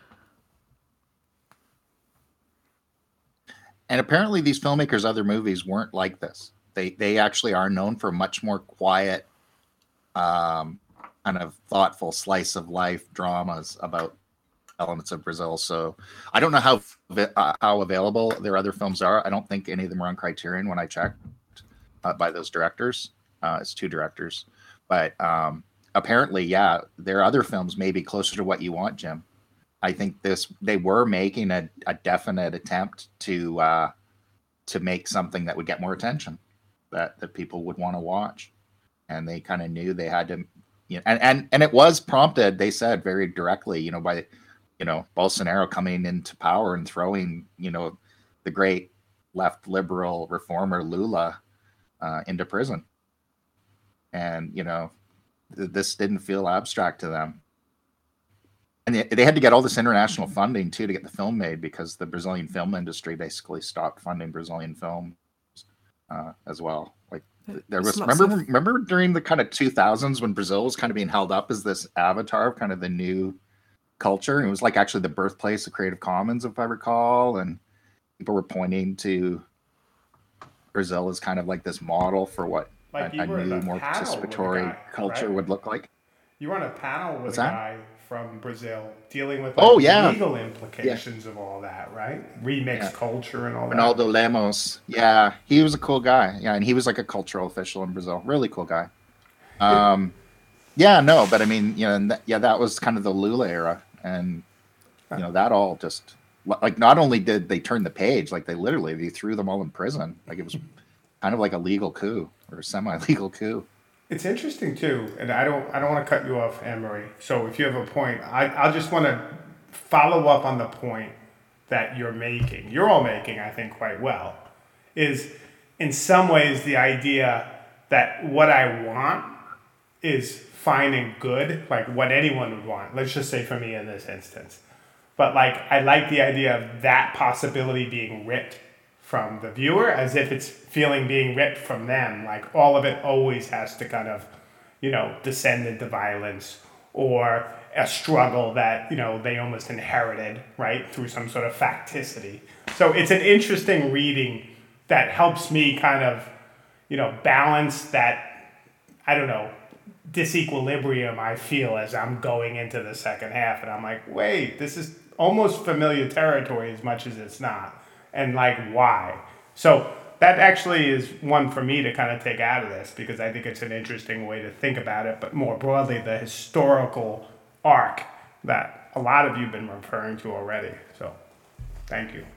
And apparently these filmmakers' other movies weren't like this. They they actually are known for much more quiet, um, kind of thoughtful slice of life dramas about elements of Brazil. So I don't know how uh, how available their other films are. I don't think any of them are on Criterion when I checked. Uh, by those directors. Uh, it's two directors. But um, apparently, yeah, their other films may be closer to what you want, Jim. I think this they were making a, a definite attempt to uh, to make something that would get more attention, that, that people would want to watch. And they kind of knew they had to, you know, and, and, and it was prompted, they said very directly, you know, by, you know, Bolsonaro coming into power and throwing, you know, the great left liberal reformer Lula Uh, into prison. And, you know, th- this didn't feel abstract to them. And they, they had to get all this international funding, too, to get the film made, because the Brazilian film industry basically stopped funding Brazilian films uh, as well. Like, there was, remember, of... remember during the kind of two thousands when Brazil was kind of being held up as this avatar of kind of the new culture? And it was like actually the birthplace of Creative Commons, if I recall. And people were pointing to Brazil is kind of like this model for what like a, a new, more participatory guy, culture right? would look like. You were on a panel with What's a that? guy from Brazil dealing with like, oh, yeah. legal implications yeah. of all that, right? Remixed yeah. culture and all that. Ronaldo Lemos. Yeah, he was a cool guy. Yeah, and he was like a cultural official in Brazil. Really cool guy. Um, yeah, no, but I mean, you know, and th- yeah, that was kind of the Lula era. And, you know, that all just... Like, not only did they turn the page, like they literally they threw them all in prison. Like it was kind of like a legal coup or a semi-legal coup. It's interesting too, and I don't I don't want to cut you off, Anne-Marie. So if you have a point, I I just want to follow up on the point that you're making. You're all making, I think, quite well. Is in some ways the idea that what I want is finding good, like what anyone would want. Let's just say for me in this instance. But like, I like the idea of that possibility being ripped from the viewer as if it's feeling being ripped from them. Like all of it always has to kind of, you know, descend into violence or a struggle that, you know, they almost inherited, right, through some sort of facticity. So it's an interesting reading that helps me kind of, you know, balance that, I don't know, disequilibrium I feel as I'm going into the second half. And I'm like, wait, this is almost familiar territory as much as it's not. And like, why? So that actually is one for me to kind of take out of this, because I think it's an interesting way to think about it, but more broadly, the historical arc that a lot of you have been referring to already. So thank you.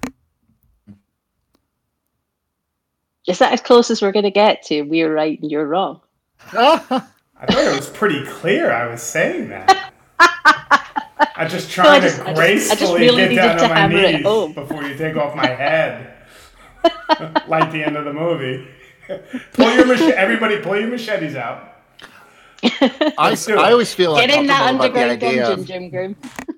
Is that as close as we're going to get to we're right and you're wrong? I thought it was pretty clear I was saying that. I'm just trying no, just, to gracefully I just, I just really get down on my knees before you take off my head. Like the end of the movie. Pull your mach- Everybody pull your machetes out. I, I always feel Get in that underground dungeon, of, Jim Groom.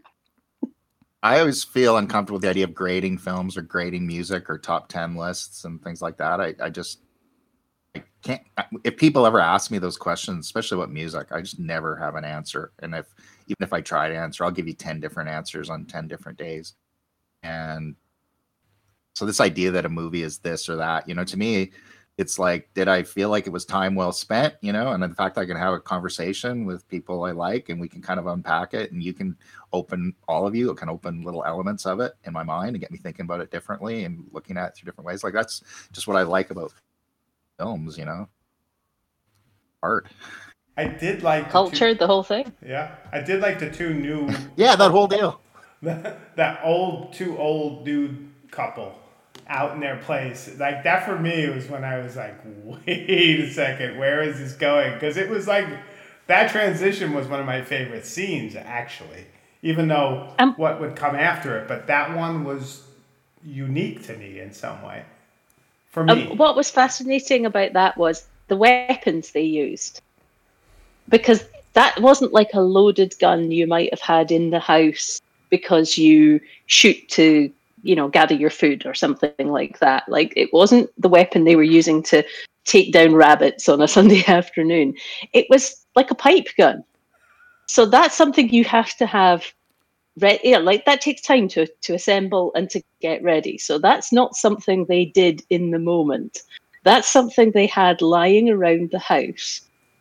I always feel uncomfortable with the idea of grading films or grading music or top ten lists and things like that. I, I just I can't. If people ever ask me those questions, especially about music, I just never have an answer. And if even if I try to answer, I'll give you ten different answers on ten different days. And so this idea that a movie is this or that, you know, to me, it's like, did I feel like it was time well spent, you know? And the fact I can have a conversation with people I like and we can kind of unpack it, and you can open, all of you it can open little elements of it in my mind and get me thinking about it differently and looking at it through different ways. Like that's just what I like about films, you know? Art. I did like culture, the, two, the whole thing. Yeah, I did like the two new. Yeah, that whole deal. that, that old, two old dude couple out in their place. Like that for me was when I was like, wait a second, where is this going? Because it was like, that transition was one of my favorite scenes, actually. Even though um, what would come after it, but that one was unique to me in some way. For me. Um, what was fascinating about that was the weapons they used. Because that wasn't like a loaded gun you might have had in the house because you shoot to, you know, gather your food or something like that. Like it wasn't the weapon they were using to take down rabbits on a Sunday afternoon. It was like a pipe gun. So that's something you have to have ready. Yeah, like that takes time to, to assemble and to get ready. So that's not something they did in the moment. That's something they had lying around the house.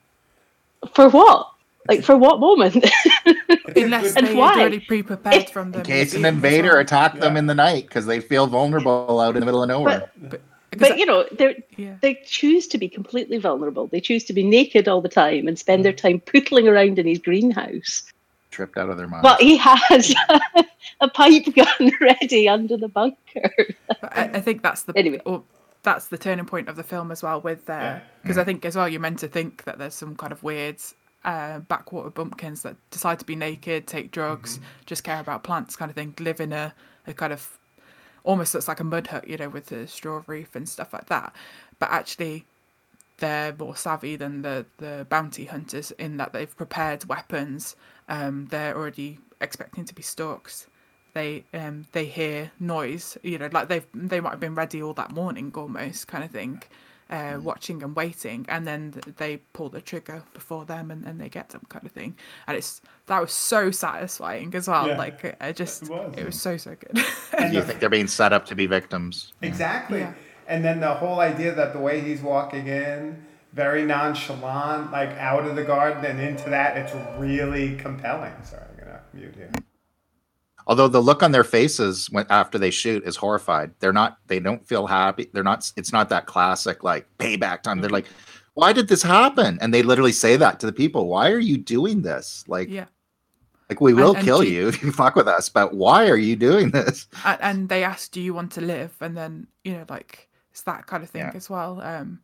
For what? Like, for what moment? Unless and they why? had already pre-prepared If, from them. In case an invader well. attacked them yeah. in the night because they feel vulnerable out in the middle of nowhere. But, but, but you know, yeah. they choose to be completely vulnerable. They choose to be naked all the time and spend their time pootling around in his greenhouse. Tripped out of their minds. But he has a pipe gun ready under the bunker. I, I think that's the... Anyway. Or, that's the turning point of the film as well, with uh because yeah. I think as well you're meant to think that there's some kind of weird uh backwater bumpkins that decide to be naked, take drugs, mm-hmm. just care about plants kind of thing, live in a, a kind of almost looks like a mud hut, you know, with the straw roof and stuff like that, but actually they're more savvy than the the bounty hunters in that they've prepared weapons. Um they're already expecting to be stalked. They um they hear noise, you know, like they've they might have been ready all that morning almost kind of thing, uh, mm. watching and waiting, and then they pull the trigger before them and, and they get them kind of thing. And it's that was so satisfying as well. Yeah. Like I just it was. it was so so good. And you think they're being set up to be victims? Exactly. Yeah. And then the whole idea that the way he's walking in, very nonchalant, like out of the garden and into that, it's really compelling. Sorry, I'm gonna mute here. Although the look on their faces when after they shoot is horrified. They're not. They don't feel happy. They're not. It's not that classic like payback time. They're like, "Why did this happen?" And they literally say that to the people. Why are you doing this? Like, yeah, like we will and, and kill you, you if you fuck with us. But why are you doing this? And, and they ask, "Do you want to live?" And then you know, like it's that kind of thing yeah. as well. Um,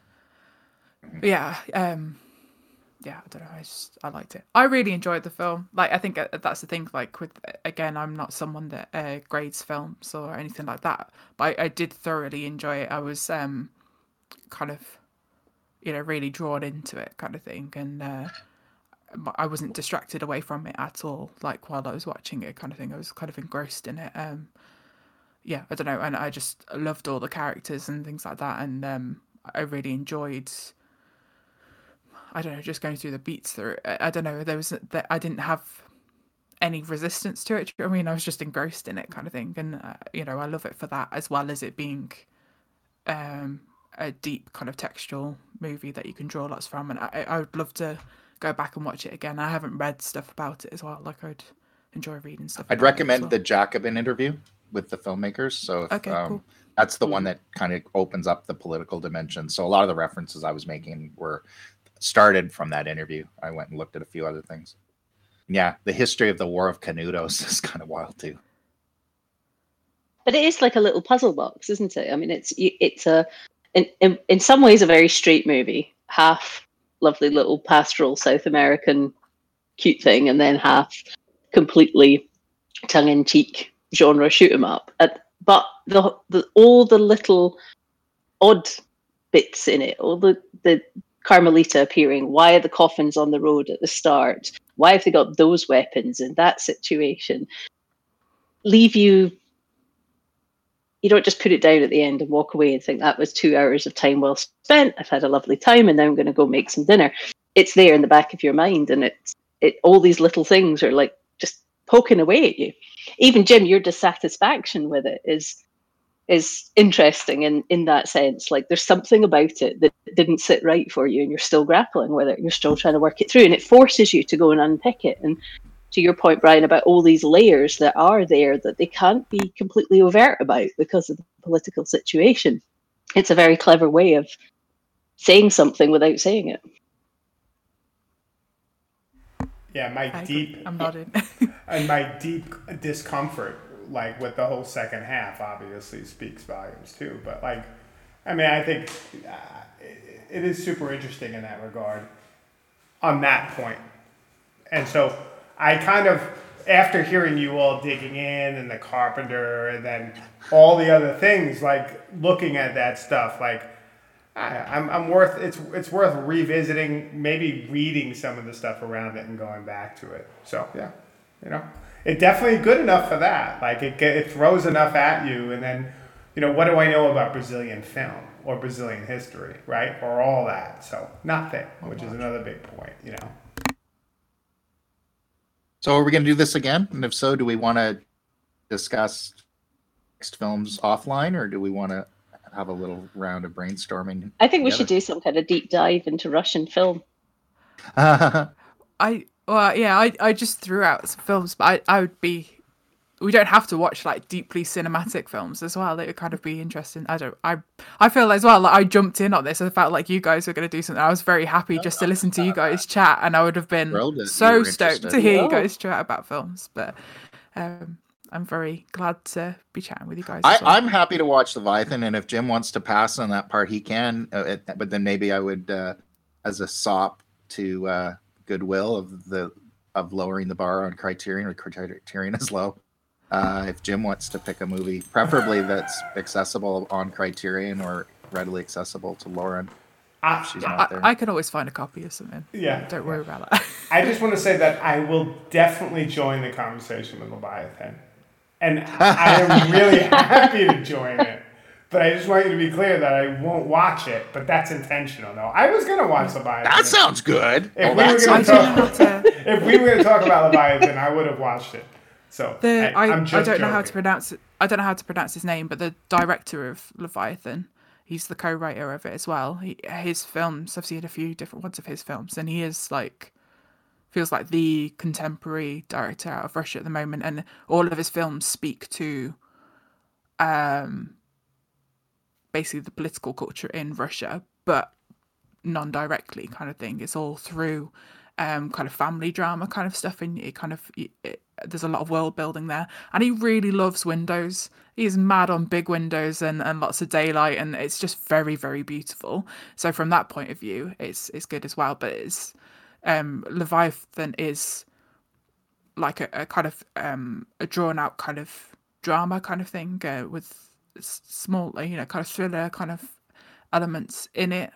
yeah. Um, Yeah, I don't know. I just I liked it. I really enjoyed the film. Like I think that's the thing. Like with again, I'm not someone that uh, grades films or anything like that, but I, I did thoroughly enjoy it. I was um kind of you know, really drawn into it, kind of thing, and uh, I wasn't distracted away from it at all. Like while I was watching it, kind of thing, I was kind of engrossed in it. Um, yeah, I don't know, and I just loved all the characters and things like that, and um, I really enjoyed. I don't know, just going through the beats through it. I, I don't know, there was that I didn't have any resistance to it. I mean, I was just engrossed in it, kind of thing, and uh, you know, I love it for that, as well as it being um, a deep kind of textual movie that you can draw lots from. And I, I would love to go back and watch it again. I haven't read stuff about it as well. Like I'd enjoy reading stuff. I'd recommend well. the Jacobin interview with the filmmakers. So if, okay, um, cool. That's the one that kind of opens up the political dimension. So a lot of the references I was making were started from that interview. I went and looked at a few other things. Yeah, the history of the War of Canudos is kind of wild too. But it is like a little puzzle box, isn't it? I mean, it's it's a in in, in some ways a very straight movie, half lovely little pastoral South American cute thing, and then half completely tongue-in-cheek genre shoot 'em up. But the the all the little odd bits in it, all the the Carmelita appearing, why are the coffins on the road at the start? Why have they got those weapons in that situation? Leave you, you don't just put it down at the end and walk away and think that was two hours of time well spent. I've had a lovely time and now I'm going to go make some dinner. It's there in the back of your mind, and it's it. All these little things are like just poking away at you. Even Jim, your dissatisfaction with it is is interesting in, in that sense. Like there's something about it that didn't sit right for you and you're still grappling with it. You're still trying to work it through, and it forces you to go and unpick it. And to your point, Brian, about all these layers that are there that they can't be completely overt about because of the political situation. It's a very clever way of saying something without saying it. Yeah, my I deep I'm nodding. and my deep discomfort, like with the whole second half, obviously speaks volumes too. But like, I mean, I think uh, it, it is super interesting in that regard, on that point. And so I kind of, after hearing you all digging in and the Carpenter and then all the other things, like looking at that stuff, like I, I'm I'm worth it's it's worth revisiting, maybe reading some of the stuff around it and going back to it. So yeah, you know. It's definitely good enough for that. Like it, it throws enough at you, and then, you know, what do I know about Brazilian film or Brazilian history, right? Or all that. So nothing, which is another big point, you know. So are we going to do this again? And if so, do we want to discuss next films offline, or do we want to have a little round of brainstorming? I think we together? should do some kind of deep dive into Russian film. I well yeah I, I just threw out some films, but I, I would be we don't have to watch like deeply cinematic films as well. It would kind of be interesting. I don't I I feel as well like I jumped in on this. I felt like you guys were going to do something. I was very happy just to listen to you guys chat, and I would have been so stoked to hear yeah. you guys chat about films. But um I'm very glad to be chatting with you guys. I, well. I'm happy to watch Leviathan, and if Jim wants to pass on that part, he can. Uh, it, but then maybe I would, uh, as a sop to uh, goodwill of the of lowering the bar on Criterion, or Criterion is low. Uh, if Jim wants to pick a movie, preferably that's accessible on Criterion or readily accessible to Lauren. I, She's I, not there. I can always find a copy of something. Yeah. Don't worry about that. I just want to say that I will definitely join the conversation with Leviathan. And I am really happy to join it. But I just want you to be clear that I won't watch it. But that's intentional, though. I was going to watch Leviathan. That sounds good. If, Oh, we, that were gonna sounds talk, if we were going to talk about Leviathan, I would have watched it. So The, I, I, I'm I just don't know how joking. to pronounce it. I don't know how to pronounce his name, but the director of Leviathan, he's the co-writer of it as well. He, his films, I've seen a few different ones of his films, and he is like, feels like the contemporary director out of Russia at the moment, and all of his films speak to, um, basically the political culture in Russia, but non-directly, kind of thing. It's all through, um, kind of family drama kind of stuff, and it kind of it, it, there's a lot of world building there, and he really loves windows. He's mad on big windows and, and lots of daylight, and it's just very, very beautiful. So from that point of view, it's it's good as well. But it's um, Leviathan is like a, a kind of um, a drawn out kind of drama kind of thing uh, with s- small, you know, kind of thriller kind of elements in it.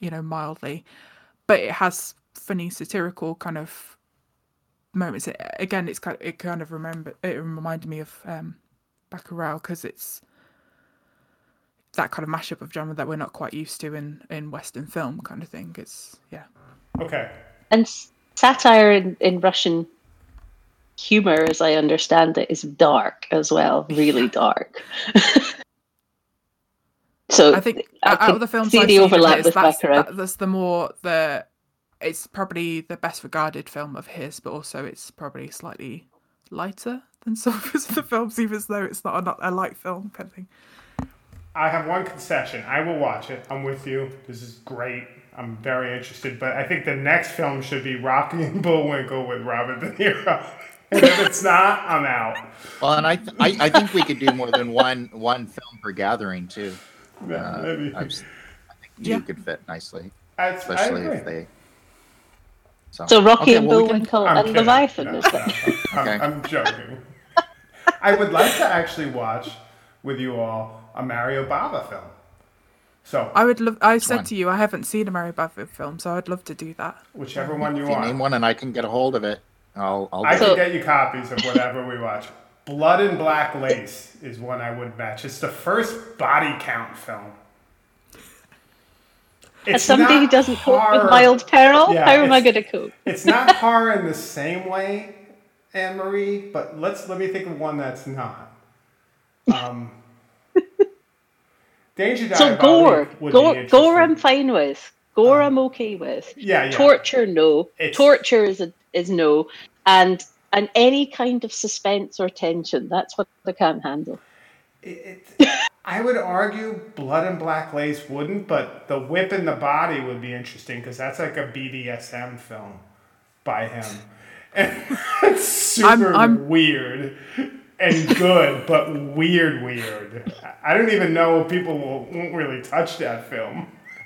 you know, mildly, but it has funny satirical kind of moments. It, again, it's kind of, it kind of remember it reminded me of um, Bacurau, because it's that kind of mashup of genre that we're not quite used to in, in Western film kind of thing. It's yeah. Okay. And satire in, in Russian humor, as I understand it, is dark as well, really dark. So I think I out of the films see I've the seen of overlap his, with that's, Bacurau. that, that's the more the it's probably the best regarded film of his, but also it's probably slightly lighter than some of his other films, even though it's not a, not a light film kind of thing. I have one concession. I will watch it. I'm with you. This is great. I'm very interested. But I think the next film should be Rocky and Bullwinkle with Robert De Niro. And if it's not, I'm out. Well, and I, th- I, I think we could do more than one one film per gathering too. Yeah, Uh, maybe. I, was, I think two Yeah. could fit nicely, That's, I especially agree. if they. So, So Rocky okay, and well, we can- Bullwinkle I'm and kidding. Leviathan No, is no, that? I'm, Okay. I'm joking. I would like to actually watch with you all a Mario Bava film. So I would love. I said one? to you, I haven't seen a Mary Bava film, so I'd love to do that. whichever one you If you want. name one and I can get a hold of it, I'll. I'll I do can it. get you copies of whatever we watch. Blood and Black Lace is one I would match. It's the first body count film. As It's somebody who not doesn't cope with horror- mild peril, Yeah, how am I it's- going to cope? It's not horror in the same way, Anne Marie, but let's let me think of one that's not. Um, Danger So Diabolique gore, would gore, be interesting. gore, I'm fine with. Gore, I'm okay with. Yeah, yeah. Torture, no. It's- Torture is a, is no, and and any kind of suspense or tension, that's what I can't handle. It, it, I would argue Blood and Black Lace wouldn't, but The Whip in the Body would be interesting because that's like a B D S M film by him. And it's super I'm- I'm- weird and good, but weird, weird. I don't even know if people will, won't really touch that film.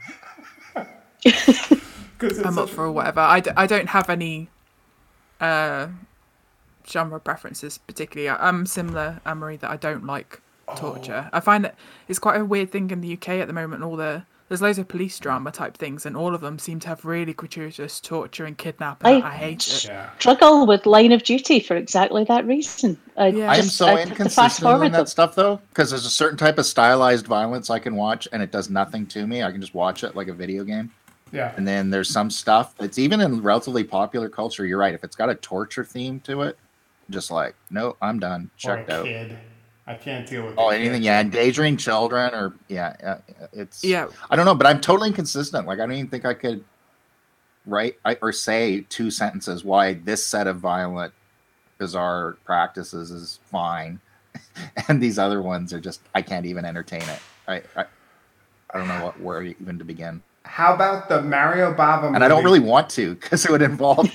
Cause it's I'm up such- for whatever. I, d- I don't have any uh, genre preferences particularly. I, I'm similar, Anne-Marie, that I don't like torture. I find that it's quite a weird thing in the U K at the moment. All the there's loads of police drama type things, and all of them seem to have really gratuitous torture and kidnapping. I, I- I hate it. Yeah. Struggle with Line of Duty for exactly that reason. I, Yeah. I am just- so I have to fast inconsistent forward in them. that stuff though, because there's a certain type of stylized violence I can watch, and it does nothing to me. I can just watch it like a video game. Yeah. And then there's some stuff that's even in relatively popular culture. You're right. If it's got a torture theme to it, just like, no, I'm done. Or Checked a out. kid. I can't deal with Oh, the anything, kid. yeah, endangering children, or yeah, uh, it's Yeah. I don't know, but I'm totally inconsistent. Like I don't even think I could write I, or say two sentences why this set of violent, bizarre practices is fine, and these other ones are just I can't even entertain it. I I, I don't know what where even to begin, How about the Mario Bava movie? and I don't really want to because it would involve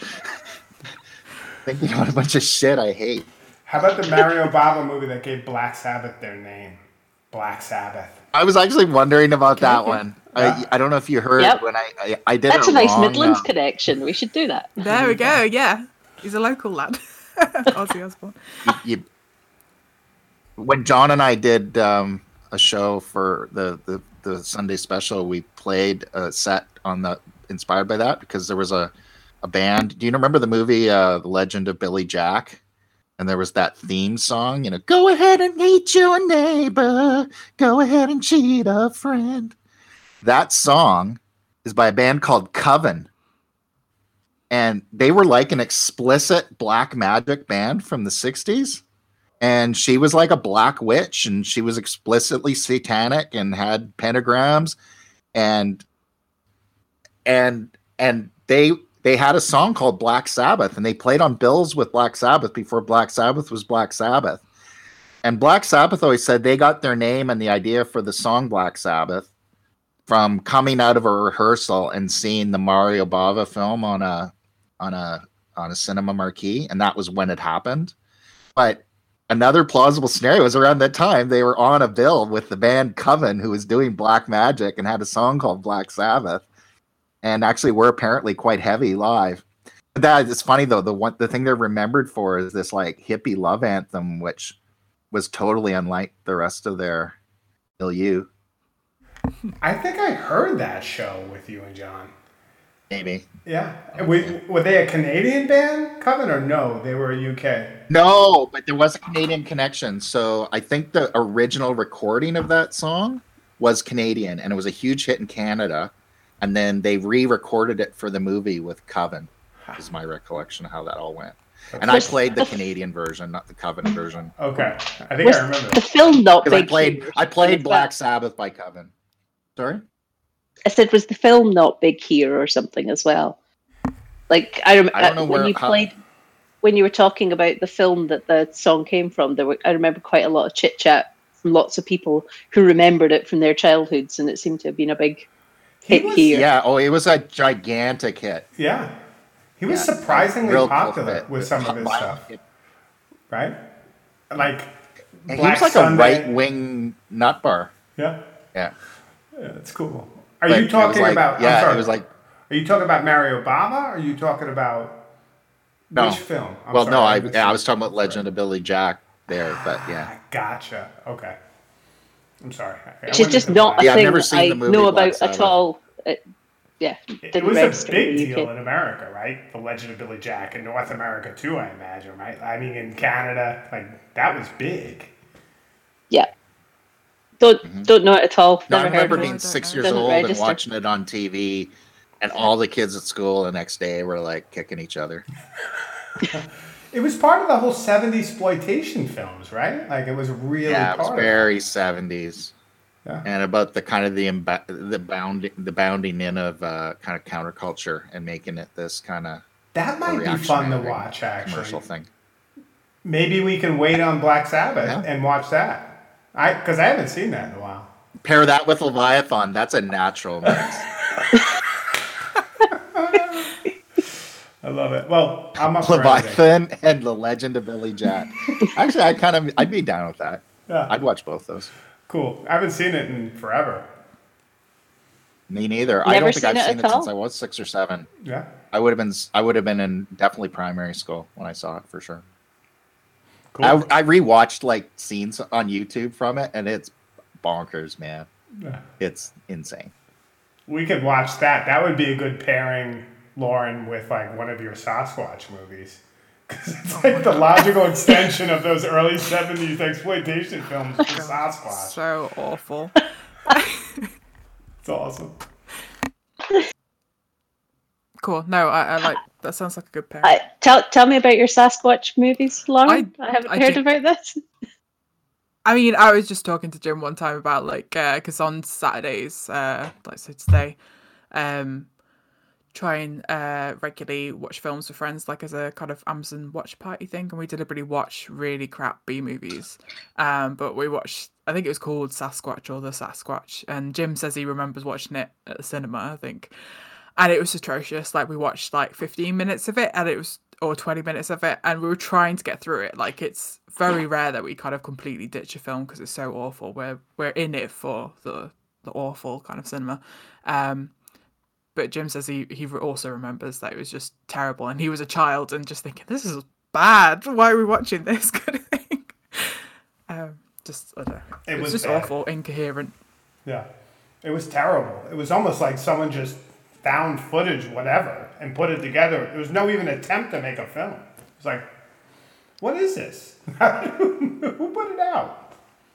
thinking about a bunch of shit I hate. How about the Mario Bava movie that gave Black Sabbath their name? Black Sabbath. I was actually wondering about that okay. one. Yeah. I I don't know if you heard Yep. when I I, I did That's it a nice wrong, Midlands uh, connection. We should do that. There we go. Yeah, he's a local lad. Ozzy Osbourne. you, when John and I did um, a show for the, the, the Sunday special, we played a set on the inspired by that because there was a, a band. Do you remember the movie uh, The Legend of Billy Jack? And there was that theme song, you know, go ahead and hate your neighbor, go ahead and cheat a friend. That song is by a band called Coven. And they were like an explicit black magic band from the sixties. And she was like a black witch, and she was explicitly satanic and had pentagrams. And and and they they had a song called Black Sabbath, and they played on bills with Black Sabbath before Black Sabbath was Black Sabbath. And Black Sabbath always said they got their name and the idea for the song Black Sabbath from coming out of a rehearsal and seeing the Mario Bava film on a on a on a cinema marquee, and that was when it happened. But another plausible scenario was around that time they were on a bill with the band Coven, who was doing black magic and had a song called Black Sabbath, and actually were apparently quite heavy live. That is funny though. The one the thing they're remembered for is this like hippie love anthem, which was totally unlike the rest of their milieu. I think I heard that show with you and John. Maybe. Yeah. Were, were they a Canadian band, Coven, or no? They were a U K. No, but there was a Canadian connection. So I think the original recording of that song was Canadian, and it was a huge hit in Canada. And then they re-recorded it for the movie with Coven, is my recollection of how that all went. And I played the Canadian version, not the Coven version. Okay. I think Was I remember the that. film not Because I big played, here? I played As Black well? Sabbath by Coven. Sorry? I said, was the film not big here or something as well? Like I remember I don't know when where- you how- played, when you were talking about the film that the song came from. There were, I remember quite a lot of chit chat from lots of people who remembered it from their childhoods, and it seemed to have been a big He hit was- here. Yeah, oh, it was a gigantic hit. Yeah. He was Yeah, surprisingly real cult popular hit. with some of his stuff, right? Like And he Black was like Sunday. a right-wing nut bar. Yeah. Yeah. Yeah, that's cool. Are But you it was talking like- about? I'm yeah, sorry, it was like Are you talking about Mario Bava? Or are you talking about No. which film? I'm well, sorry, no, I missed yeah, I it. was talking about Legend of Billy Jack there, but yeah. Ah, gotcha. Okay. I'm sorry. I- I Which is went just into not a black. Yeah, I've thing never that seen I the movie know Black about Sabbath. at all. It, yeah, It didn't was a register big in the deal U K. in America, right? The Legend of Billy Jack in North America too, I imagine, right? I mean, in Canada, like that was big. Yeah, don't don't know it at all. No, I Never remember heard of being it. don't six know. years Doesn't old and register. watching it on T V, and all the kids at school the next day were like kicking each other. It was part of the whole seventies exploitation films, right? Like it was really Yeah, it was part of very seventies, Yeah. and about the kind of the imba- the bounding the bounding in of uh, kind of counterculture and making it this kind of That might be fun to reactionary watch, actually. commercial thing. Maybe we can wait on Black Sabbath Yeah. and watch that. I because I haven't seen that in a while. Pair that with Leviathan. That's a natural mix. I love it. Well, I'm up for anything. Leviathan and the Legend of Billy Jack. Actually, I kind of I'd be down with that. Yeah, I'd watch both those. cool. I haven't seen it in forever. Me neither. I Never don't think seen I've it seen at it since all? I was six or seven. Yeah, I would have been I would have been in definitely primary school when I saw it for sure. cool. I, I rewatched like scenes on YouTube from it, and it's bonkers, man. Yeah. It's insane. We could watch that. That would be a good pairing, Lauren, with like one of your Sasquatch movies. Because it's like the logical extension of those early seventies exploitation films for Sasquatch. So awful. It's awesome. Cool. No, I, I like that. Sounds like a good pair. I, tell tell me about your Sasquatch movies, Lauren. I, I- haven't I heard did- about this. I mean, I was just talking to Jim one time about like, because on Saturdays, uh, like so today, um, try and uh, regularly watch films with friends, like as a kind of Amazon watch party thing, and we deliberately watch really crap B movies. Um, but we watched, I think it was called Sasquatch or the Sasquatch, and Jim says he remembers watching it at the cinema, I think, and it was atrocious. Like we watched like fifteen minutes of it, and it was or twenty minutes of it, and we were trying to get through it. Like it's very rare that we kind of completely ditch a film because it's so awful. We're we're in it for the the awful kind of cinema. Um, but Jim says he he also remembers that it was just terrible, and he was a child and just thinking, this is bad. Why are we watching this kind of thing? Um, just I don't know. It It, was, was just bad. awful, incoherent. Yeah. It was terrible. It was almost like someone just found footage, whatever, and put it together. There was no even attempt to make a film. It was like, what is this? Who put it out?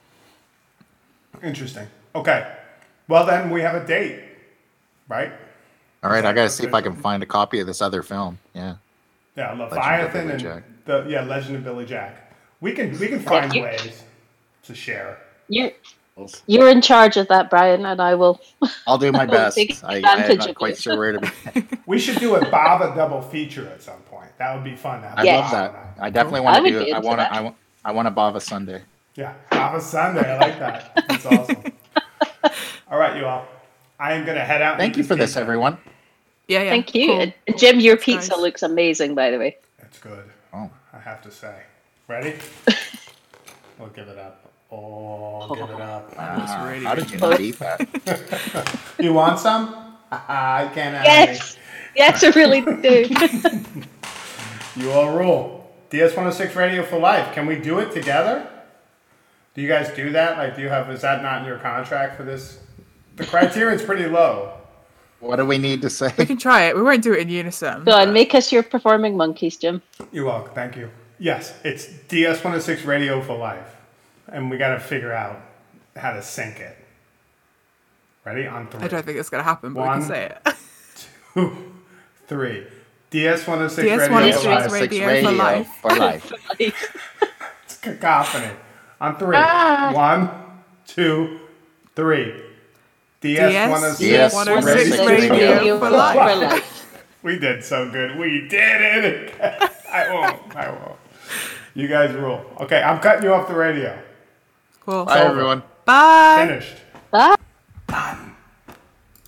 Interesting. Okay. Well, then we have a date, right? All right, I gotta see if I can find a copy of this other film. Yeah. Yeah, of Leviathan Billy and Jack. the yeah Legend of Billy Jack. We can we can find you. ways to share. You're you're in charge of that, Brian, and I will. I'll do my I'll best. take I, I'm advantage not of quite it. sure where to begin. We should do a Bava double feature at some point. That would be fun. to have I Yes. love Bava that. on. I definitely I want to would do be it. I into want that. to. I want. I want a Bava Sunday. Yeah, Bava Sunday. I like that. That's awesome. All right, you all. I am gonna head out. and Thank eat you for this, pizza. everyone. Yeah, yeah. Thank you, cool. And Jim. Your That's pizza nice. looks amazing, by the way. It's good. Oh. I have to say. Ready? We'll give it up. Oh, give it up. Wow. really How did you not eat that? You want some? I can't have Yes, yes, I really do. any. You all rule. D S one oh six Radio for life. Can we do it together? Do you guys do that? Like, do you have? Is that not in your contract for this The criterion's pretty low. What do we need to say? We can try it. We won't do it in unison. Go on, make us your performing monkeys, Jim. You're welcome. Thank you. Yes, it's D S one oh six Radio for life. And we got to figure out how to sync it. Ready? On three. I don't think it's going to happen, but One, we can say it. Two, three. D S one oh six D S Radio one oh for six life. Radio for life. For life. It's cacophony. On three. Ah. One, two, three. D S one oh six, D S one oh six Radio, Radio for for life. life. We did so good. We did it. I won't. I won't. You guys rule. Okay, I'm cutting you off the radio. Cool. Bye, everyone. Bye. Finished.